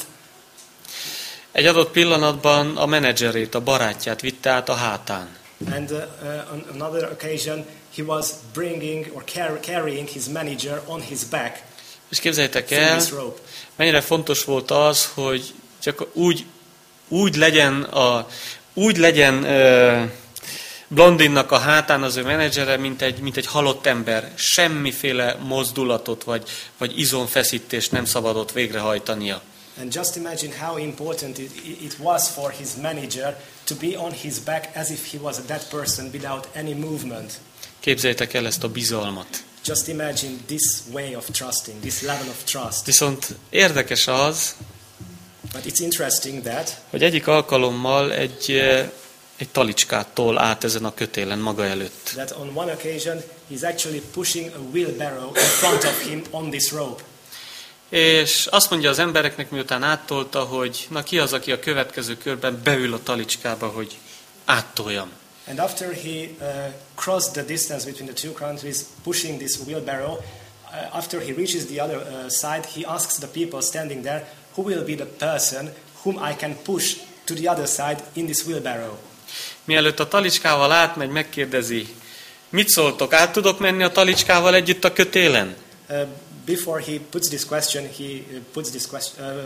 Egy adott pillanatban a menedzserét, a barátját vitte át a hátán. And uh, uh, on another occasion he was bringing or car- carrying his manager on his back. És képzeljétek el, mennyire fontos volt az, hogy csak úgy, úgy legyen, a, úgy legyen uh, Blondinnak a hátán az ő menedzsere, mint egy, mint egy halott ember. Semmiféle mozdulatot vagy, vagy izomfeszítést nem szabadott végrehajtania. And just imagine how important it, it was for his manager to be on his back as if he was a dead person without any movement. Képzeljétek el ezt a bizalmat. Just imagine this way of trusting, this level of trust. Viszont érdekes az, But it's interesting that, hogy egyik alkalommal egy, egy talicskát tol át ezen a kötélen maga előtt. that on one occasion he's actually pushing a wheelbarrow in front of him on this rope. És azt mondja az embereknek, miután áttolta, hogy na ki az, aki a következő körben beül a talicskába, hogy áttoljam. And after he uh, crossed the distance between the two countries, pushing this wheelbarrow, uh, after he reaches the other uh, side, he asks the people standing there, who will be the person whom I can push to the other side in this wheelbarrow. Mielőtt a talicskával átmegy, megkérdezi, mit szóltok, át tudok menni a talicskával együtt a kötélen? Uh, before he puts this question, he uh, puts this question, uh,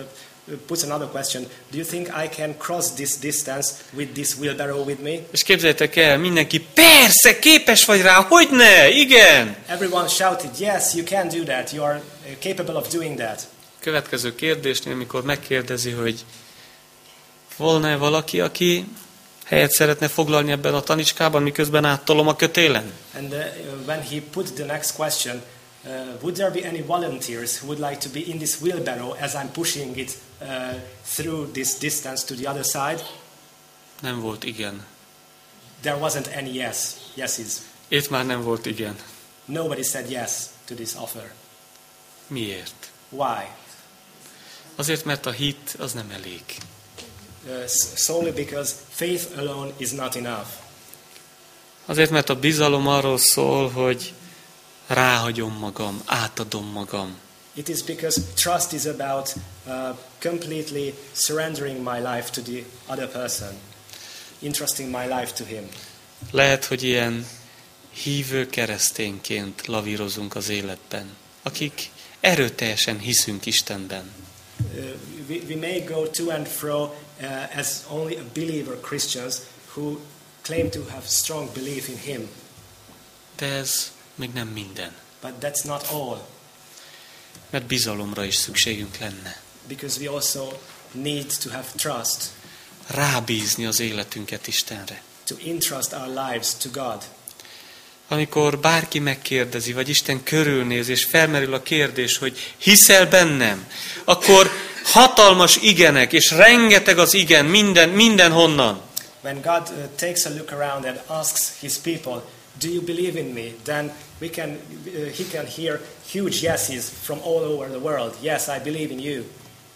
puts another question. Do you think I can cross this distance with this wheelbarrow with me? És képzeljétek el, mindenki, persze, képes vagy rá, hogyne, igen! Everyone shouted, yes, you can do that. You are capable of doing that. Következő kérdésnél, amikor megkérdezi, hogy volna-e valaki, aki helyet szeretne foglalni ebben a tanicskában, miközben áttolom a kötélen? And uh, when he put the next question, uh, would there be any volunteers who would like to be in this wheelbarrow as I'm pushing it uh, through this distance to the other side? Nem volt igen. There wasn't any yes, yeses. Itt már nem volt igen. Nobody said yes to this offer. Miért? Why? Azért, mert a hit az nem elég. Uh, solely because faith alone is not enough. Azért, mert a bizalom arról szól, hogy ráhagyom magam, átadom magam. It is because trust is about uh, completely surrendering my life to the other person, entrusting my life to him. Lehet, hogy ilyen hívő keresztényként lavírozunk az életben, akik erőteljesen hiszünk Istenben. Uh, we, we may go to and fro uh, as only a believer Christians who claim to have strong belief in him. De ez még nem minden. But that's not all. Mert bizalomra is szükségünk lenne. Because we also need to have trust. Rábízni az életünket Istenre. To entrust our lives to God. Amikor bárki megkérdezi, vagy Isten körülnéz, és felmerül a kérdés, hogy hiszel bennem, akkor hatalmas igenek, és rengeteg az igen, minden, mindenhonnan. When God uh, takes a look around and asks his people, do you believe in me? Then we can, uh, he can hear huge yeses from all over the world. Yes, I believe in you.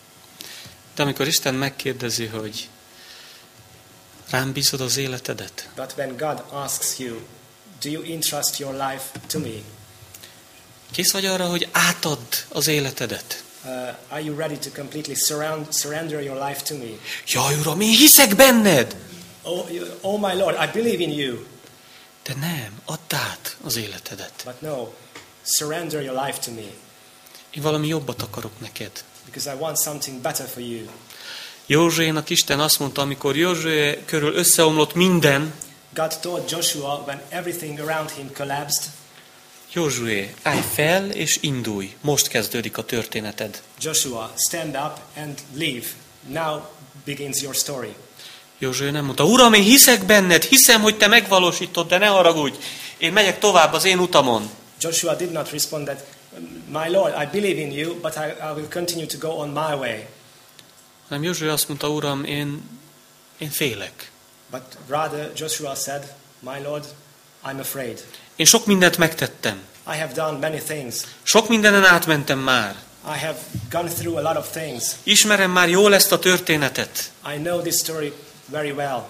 De amikor Isten megkérdezi, hogy rám bízod az életedet? But when God asks you, do you entrust your life to me? Kész vagy arra, hogy átadd az életedet? Uh, are you ready to completely surround, surrender your life to me? Jaj, Uram, én hiszek benned! Oh, you, oh my Lord, I believe in you. De nem, add át az életedet. But no, surrender your life to me. Én valami jobbat akarok neked. Because I want something better for you. Józsuénak Isten azt mondta, amikor Józsué körül összeomlott minden, God told Joshua when everything around him collapsed, Józsué, állj fel és indulj. Most kezdődik a történeted. Joshua, stand up and leave. Now begins your story. Józsué nem mondta, Uram, én hiszek benned, hiszem, hogy te megvalósítod, de ne haragudj, én megyek tovább az én utamon. Joshua did not respond that, my Lord, I believe in you, but I, I will continue to go on my way. Hanem Józsué azt mondta, Uram, én, én félek. But rather Joshua said, my Lord, I'm afraid. Én sok mindent megtettem. I have done many things. Sok mindenen átmentem már. I have gone through a lot of things. Ismerem már jól ezt a történetet. I know this story very well.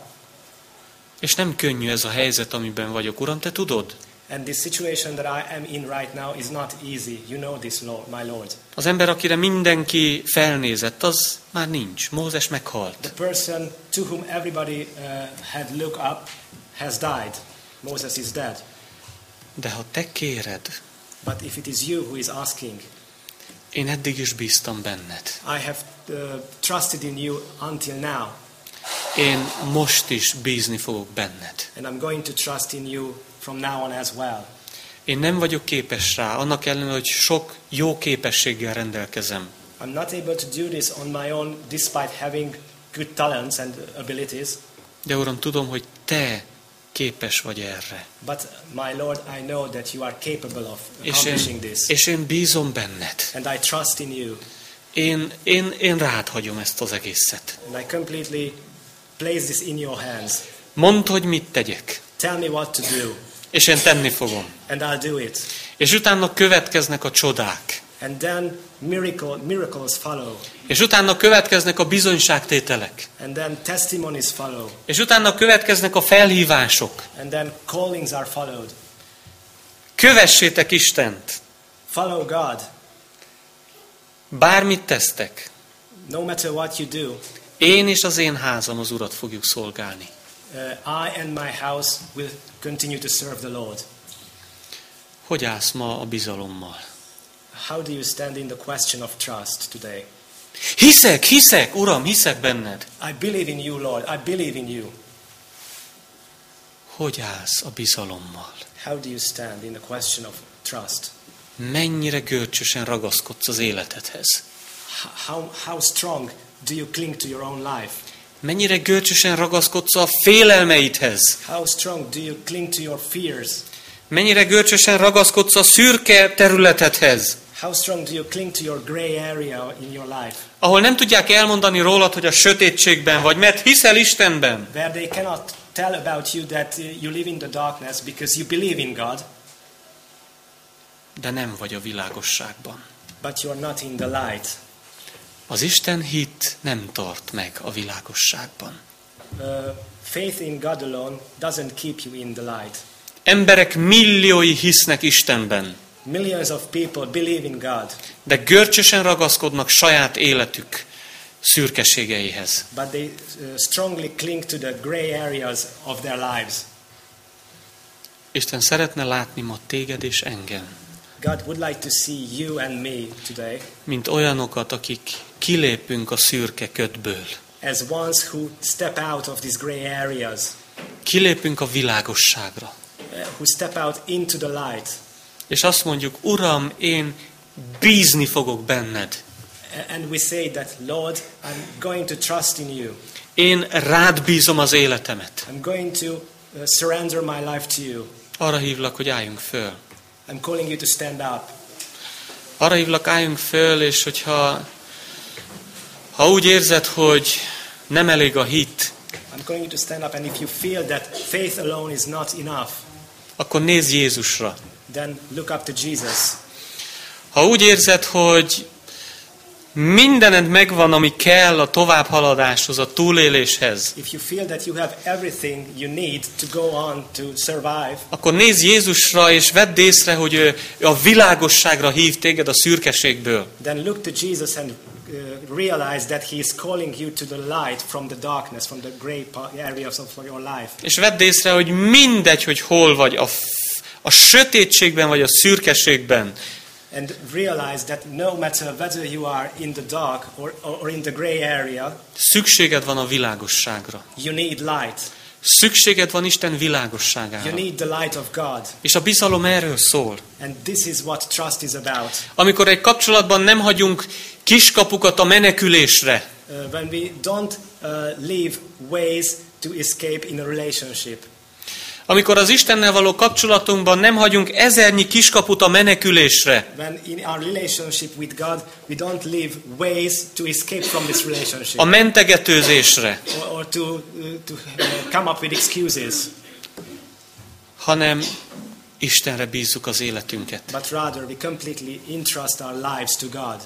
És nem könnyű ez a helyzet, amiben vagyok. Uram, te tudod? And this situation that I am in right now is not easy. You know this, Lord, my Lord. Az ember, akire mindenki felnézett, az már nincs. Mózes meghalt. The person to whom everybody uh, had looked up has died. Moses is dead. De ha te kéred, But if it is you who is asking, én eddig is bíztam benned. I have uh, trusted in you until now. Én most is bízni fogok benned. And I'm going to trust in you from now on as well. Én nem vagyok képes rá, annak ellenére, hogy sok jó képességgel rendelkezem. I'm not able to do this on my own despite having good talents and abilities. De Uram, tudom, hogy te képes vagy erre. But my Lord, I know that you are capable of És accomplishing én, this. és én bízom benned. And I trust in you. Én, én, én rád hagyom ezt az egészet. And I completely place this in your hands. Mondd, hogy mit tegyek. Tell me what to do. És én tenni fogom. And I'll do it. És utána következnek a csodák. And then miracle, miracles follow. És utána következnek a bizonyságtételek. And then testimonies follow. És utána következnek a felhívások. And then callings are followed. Kövessétek Istent. Follow God. Bármit tesztek. No matter what you do. Én és az én házam az Urat fogjuk szolgálni. Uh, I and my house will continue to serve the Lord. Hogy állsz ma a bizalommal? How do you stand in the question of trust today? Hiszek, hiszek, Uram, hiszek benned. I believe in you, Lord. I believe in you. Hogy állsz a bizalommal? How do you stand in the question of trust? Mennyire görcsösen ragaszkodsz az életedhez? How, how strong do you cling to your own life? Mennyire görcsösen ragaszkodsz a félelmeidhez? How strong do you cling to your fears? Mennyire görcsösen ragaszkodsz a szürke területedhez? How strong do you cling to your gray area in your life? Ahol nem tudják elmondani rólad, hogy a sötétségben vagy, mert hiszel Istenben. Where they cannot tell about you that you live in the darkness because you believe in God. De nem vagy a világosságban. But you are not in the light. Az Isten hit nem tart meg a világosságban. Uh, faith in God alone doesn't keep you in the light. Emberek milliói hisznek Istenben. Millions of people believe in God. De görcsösen ragaszkodnak saját életük szürkeségeihez. But they uh, strongly cling to the gray areas of their lives. Isten szeretne látni ma téged és engem. God would like to see you and me today Mint olyanokat, akik kilépünk a szürke ködből. as ones who step out of these gray areas, Kilépünk a világosságra. uh, who step out into the light. És azt mondjuk, Uram, én bízni fogok benned. And we say that, Lord, I'm going to trust in you. Én rád bízom az életemet. I'm going to uh, surrender my life to you. Arra hívlak, hogy álljunk föl. I'm calling you to stand up. Arra hívlak, álljunk föl, és hogyha ha úgy érzed, hogy nem elég a hit, I'm calling you to stand up, and if you feel that faith alone is not enough, akkor nézz Jézusra. then look up to Jesus. Ha úgy érzed, hogy mindened megvan, ami kell a továbbhaladáshoz, a túléléshez, If you feel that you have everything you need to go on to survive, akkor nézz Jézusra, és vedd észre, hogy ő a világosságra hív téged a szürkeségből. then look to Jesus and uh, realize that He is calling you to the light from the darkness, from the gray pa- areas of your life. És vedd észre, hogy mindegy, hogy hol vagy, a, f- a sötétségben vagy a szürkeségben, And realize that no matter whether you are in the dark or, or in the gray area, szükséged van a világosságra. you need light. Szükséged van Isten You világosságára. need the light of God. És a bizalom erről szól. And this is what trust is about. Amikor egy kapcsolatban nem hagyunk kiskapukat a menekülésre, Uh, when we don't uh, leave ways to escape in a relationship. amikor az Istennel való kapcsolatunkban nem hagyunk ezernyi kiskaput a menekülésre, When in our relationship with God, we don't leave ways to escape from this relationship. a mentegetőzésre, Or, or to, uh, to uh, come up with excuses. hanem Istenre bízzuk az életünket. But rather we completely entrust our lives to God.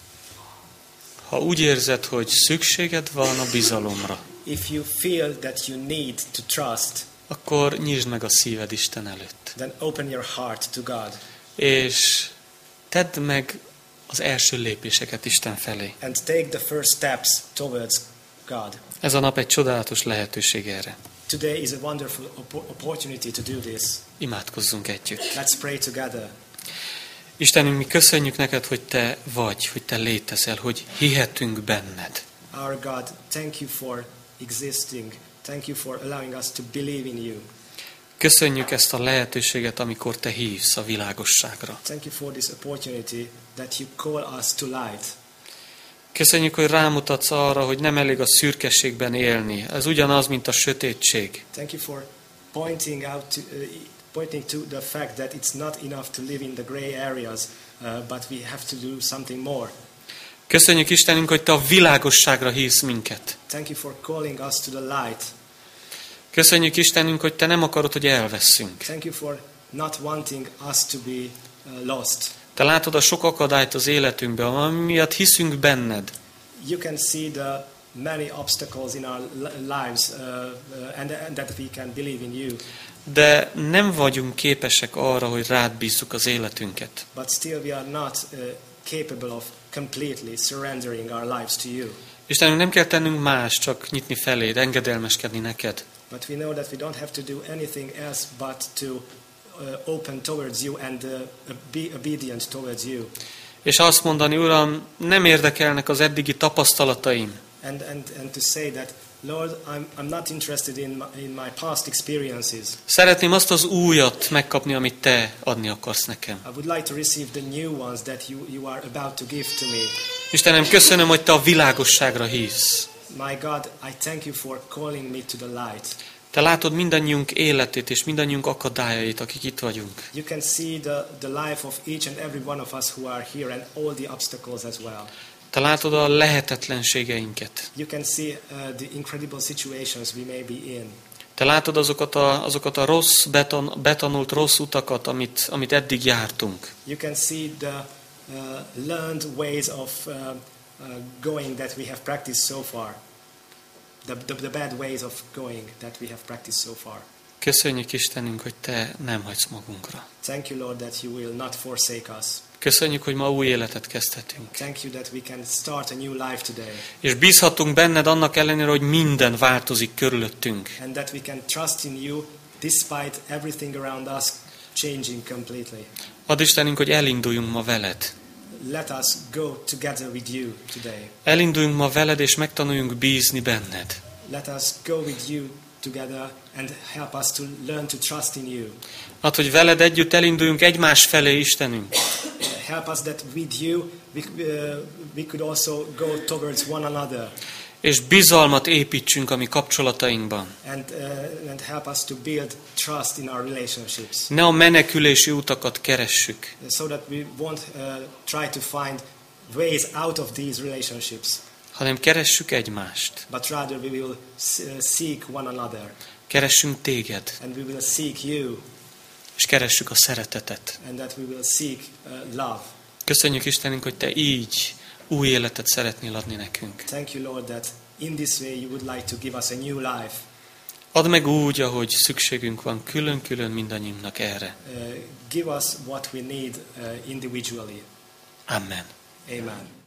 Ha úgy érzed, hogy szükséged van a bizalomra, If you feel that you need to trust, akkor nyisd meg a szíved Isten előtt. then open your heart to God. És tedd meg az első lépéseket Isten felé. And take the first steps towards God. Ez a nap egy csodálatos lehetőség erre. Today is a wonderful oppo- opportunity to do this. Imádkozzunk együtt. Let's pray together. Istenünk, mi köszönjük neked, hogy te vagy, hogy te létezel, hogy hihetünk benned. Our God, thank you for existing. Thank you for allowing us to believe in you. Köszönjük ezt a lehetőséget, amikor te hívsz a világosságra. Thank you for this opportunity that you call us to light. Köszönjük, hogy rámutatsz arra, hogy nem elég a szürkeségben élni. Ez ugyanaz, mint a sötétség. Thank you for pointing out to, uh, pointing to the fact that it's not enough to live in the gray areas, uh, but we have to do something more. Köszönjük Istenünk, hogy te a világosságra hívsz minket. Thank you for calling us to the light. Köszönjük Istenünk, hogy te nem akarod, hogy elveszünk. Thank you for not wanting us to be uh, lost. Te látod a sok akadályt az életünkben, ami miatt hiszünk benned. You can see the many obstacles in our li- lives uh, uh, and, and that we can believe in you. De nem vagyunk képesek arra, hogy rád bízzuk az életünket. But still we are not uh, capable of completely surrendering our lives to you. Istenünk, nem kell tennünk más, csak nyitni feléd, engedelmeskedni neked. But we know that we don't have to do anything else but to uh, open towards you and uh, be obedient towards you. És azt mondani, Uram, nem érdekelnek az eddigi tapasztalataim. And, and, and to say that, Lord, I'm, I'm not interested in my, in my past experiences. Szeretném azt az újat megkapni, amit Te adni akarsz nekem. I would like to receive the new ones that you, you are about to give to me. Istenem, köszönöm, hogy Te a világosságra hívsz. My God, I thank you for calling me to the light. Te látod mindannyiunk életét és mindannyiunk akadályait, akik itt vagyunk. You can see the, the life of each and every one of us who are here and all the obstacles as well. Te látod a lehetetlenségeinket. You can see uh, the incredible situations we may be in. Te látod azokat a, azokat a rossz, beton, betanult rossz utakat, amit, amit eddig jártunk. You can see the uh, learned ways of uh, uh, going that we have practiced so far. The, the, the bad ways of going that we have practiced so far. Köszönjük, Istenünk, hogy Te nem hagysz magunkra. Thank you, Lord, that you will not forsake us. Köszönjük, hogy ma új életet kezdhetünk. Thank you that we can start a new life today. És bízhatunk benned annak ellenére, hogy minden változik körülöttünk. And that we can trust in you despite everything around us changing completely. Add Istenünk, hogy elinduljunk ma veled. Let us go together with you today. Elinduljunk ma veled, és megtanuljunk bízni benned. Let us go with you together and help us to learn to trust in you. Add, hogy veled együtt elinduljunk egymás felé, Istenünk. Help us that with you we, uh, we could also go towards one another. És bizalmat építsünk a mi kapcsolatainkban. And, uh, and help us to build trust in our relationships. Ne a menekülési utakat keressük, So that we won't uh, try to find ways out of these relationships. hanem keressük egymást. But rather we will seek one another. Keressünk téged, And we will seek you. és keressük a szeretetet. And that we will seek uh, love. Köszönjük, Istenünk, hogy Te így új életet szeretnél adni nekünk. Thank you, Lord, that in this way you would like to give us a new life. Add meg úgy, ahogy szükségünk van külön-külön mindannyiunknak erre. Uh, give us what we need uh, individually. Amen. Amen.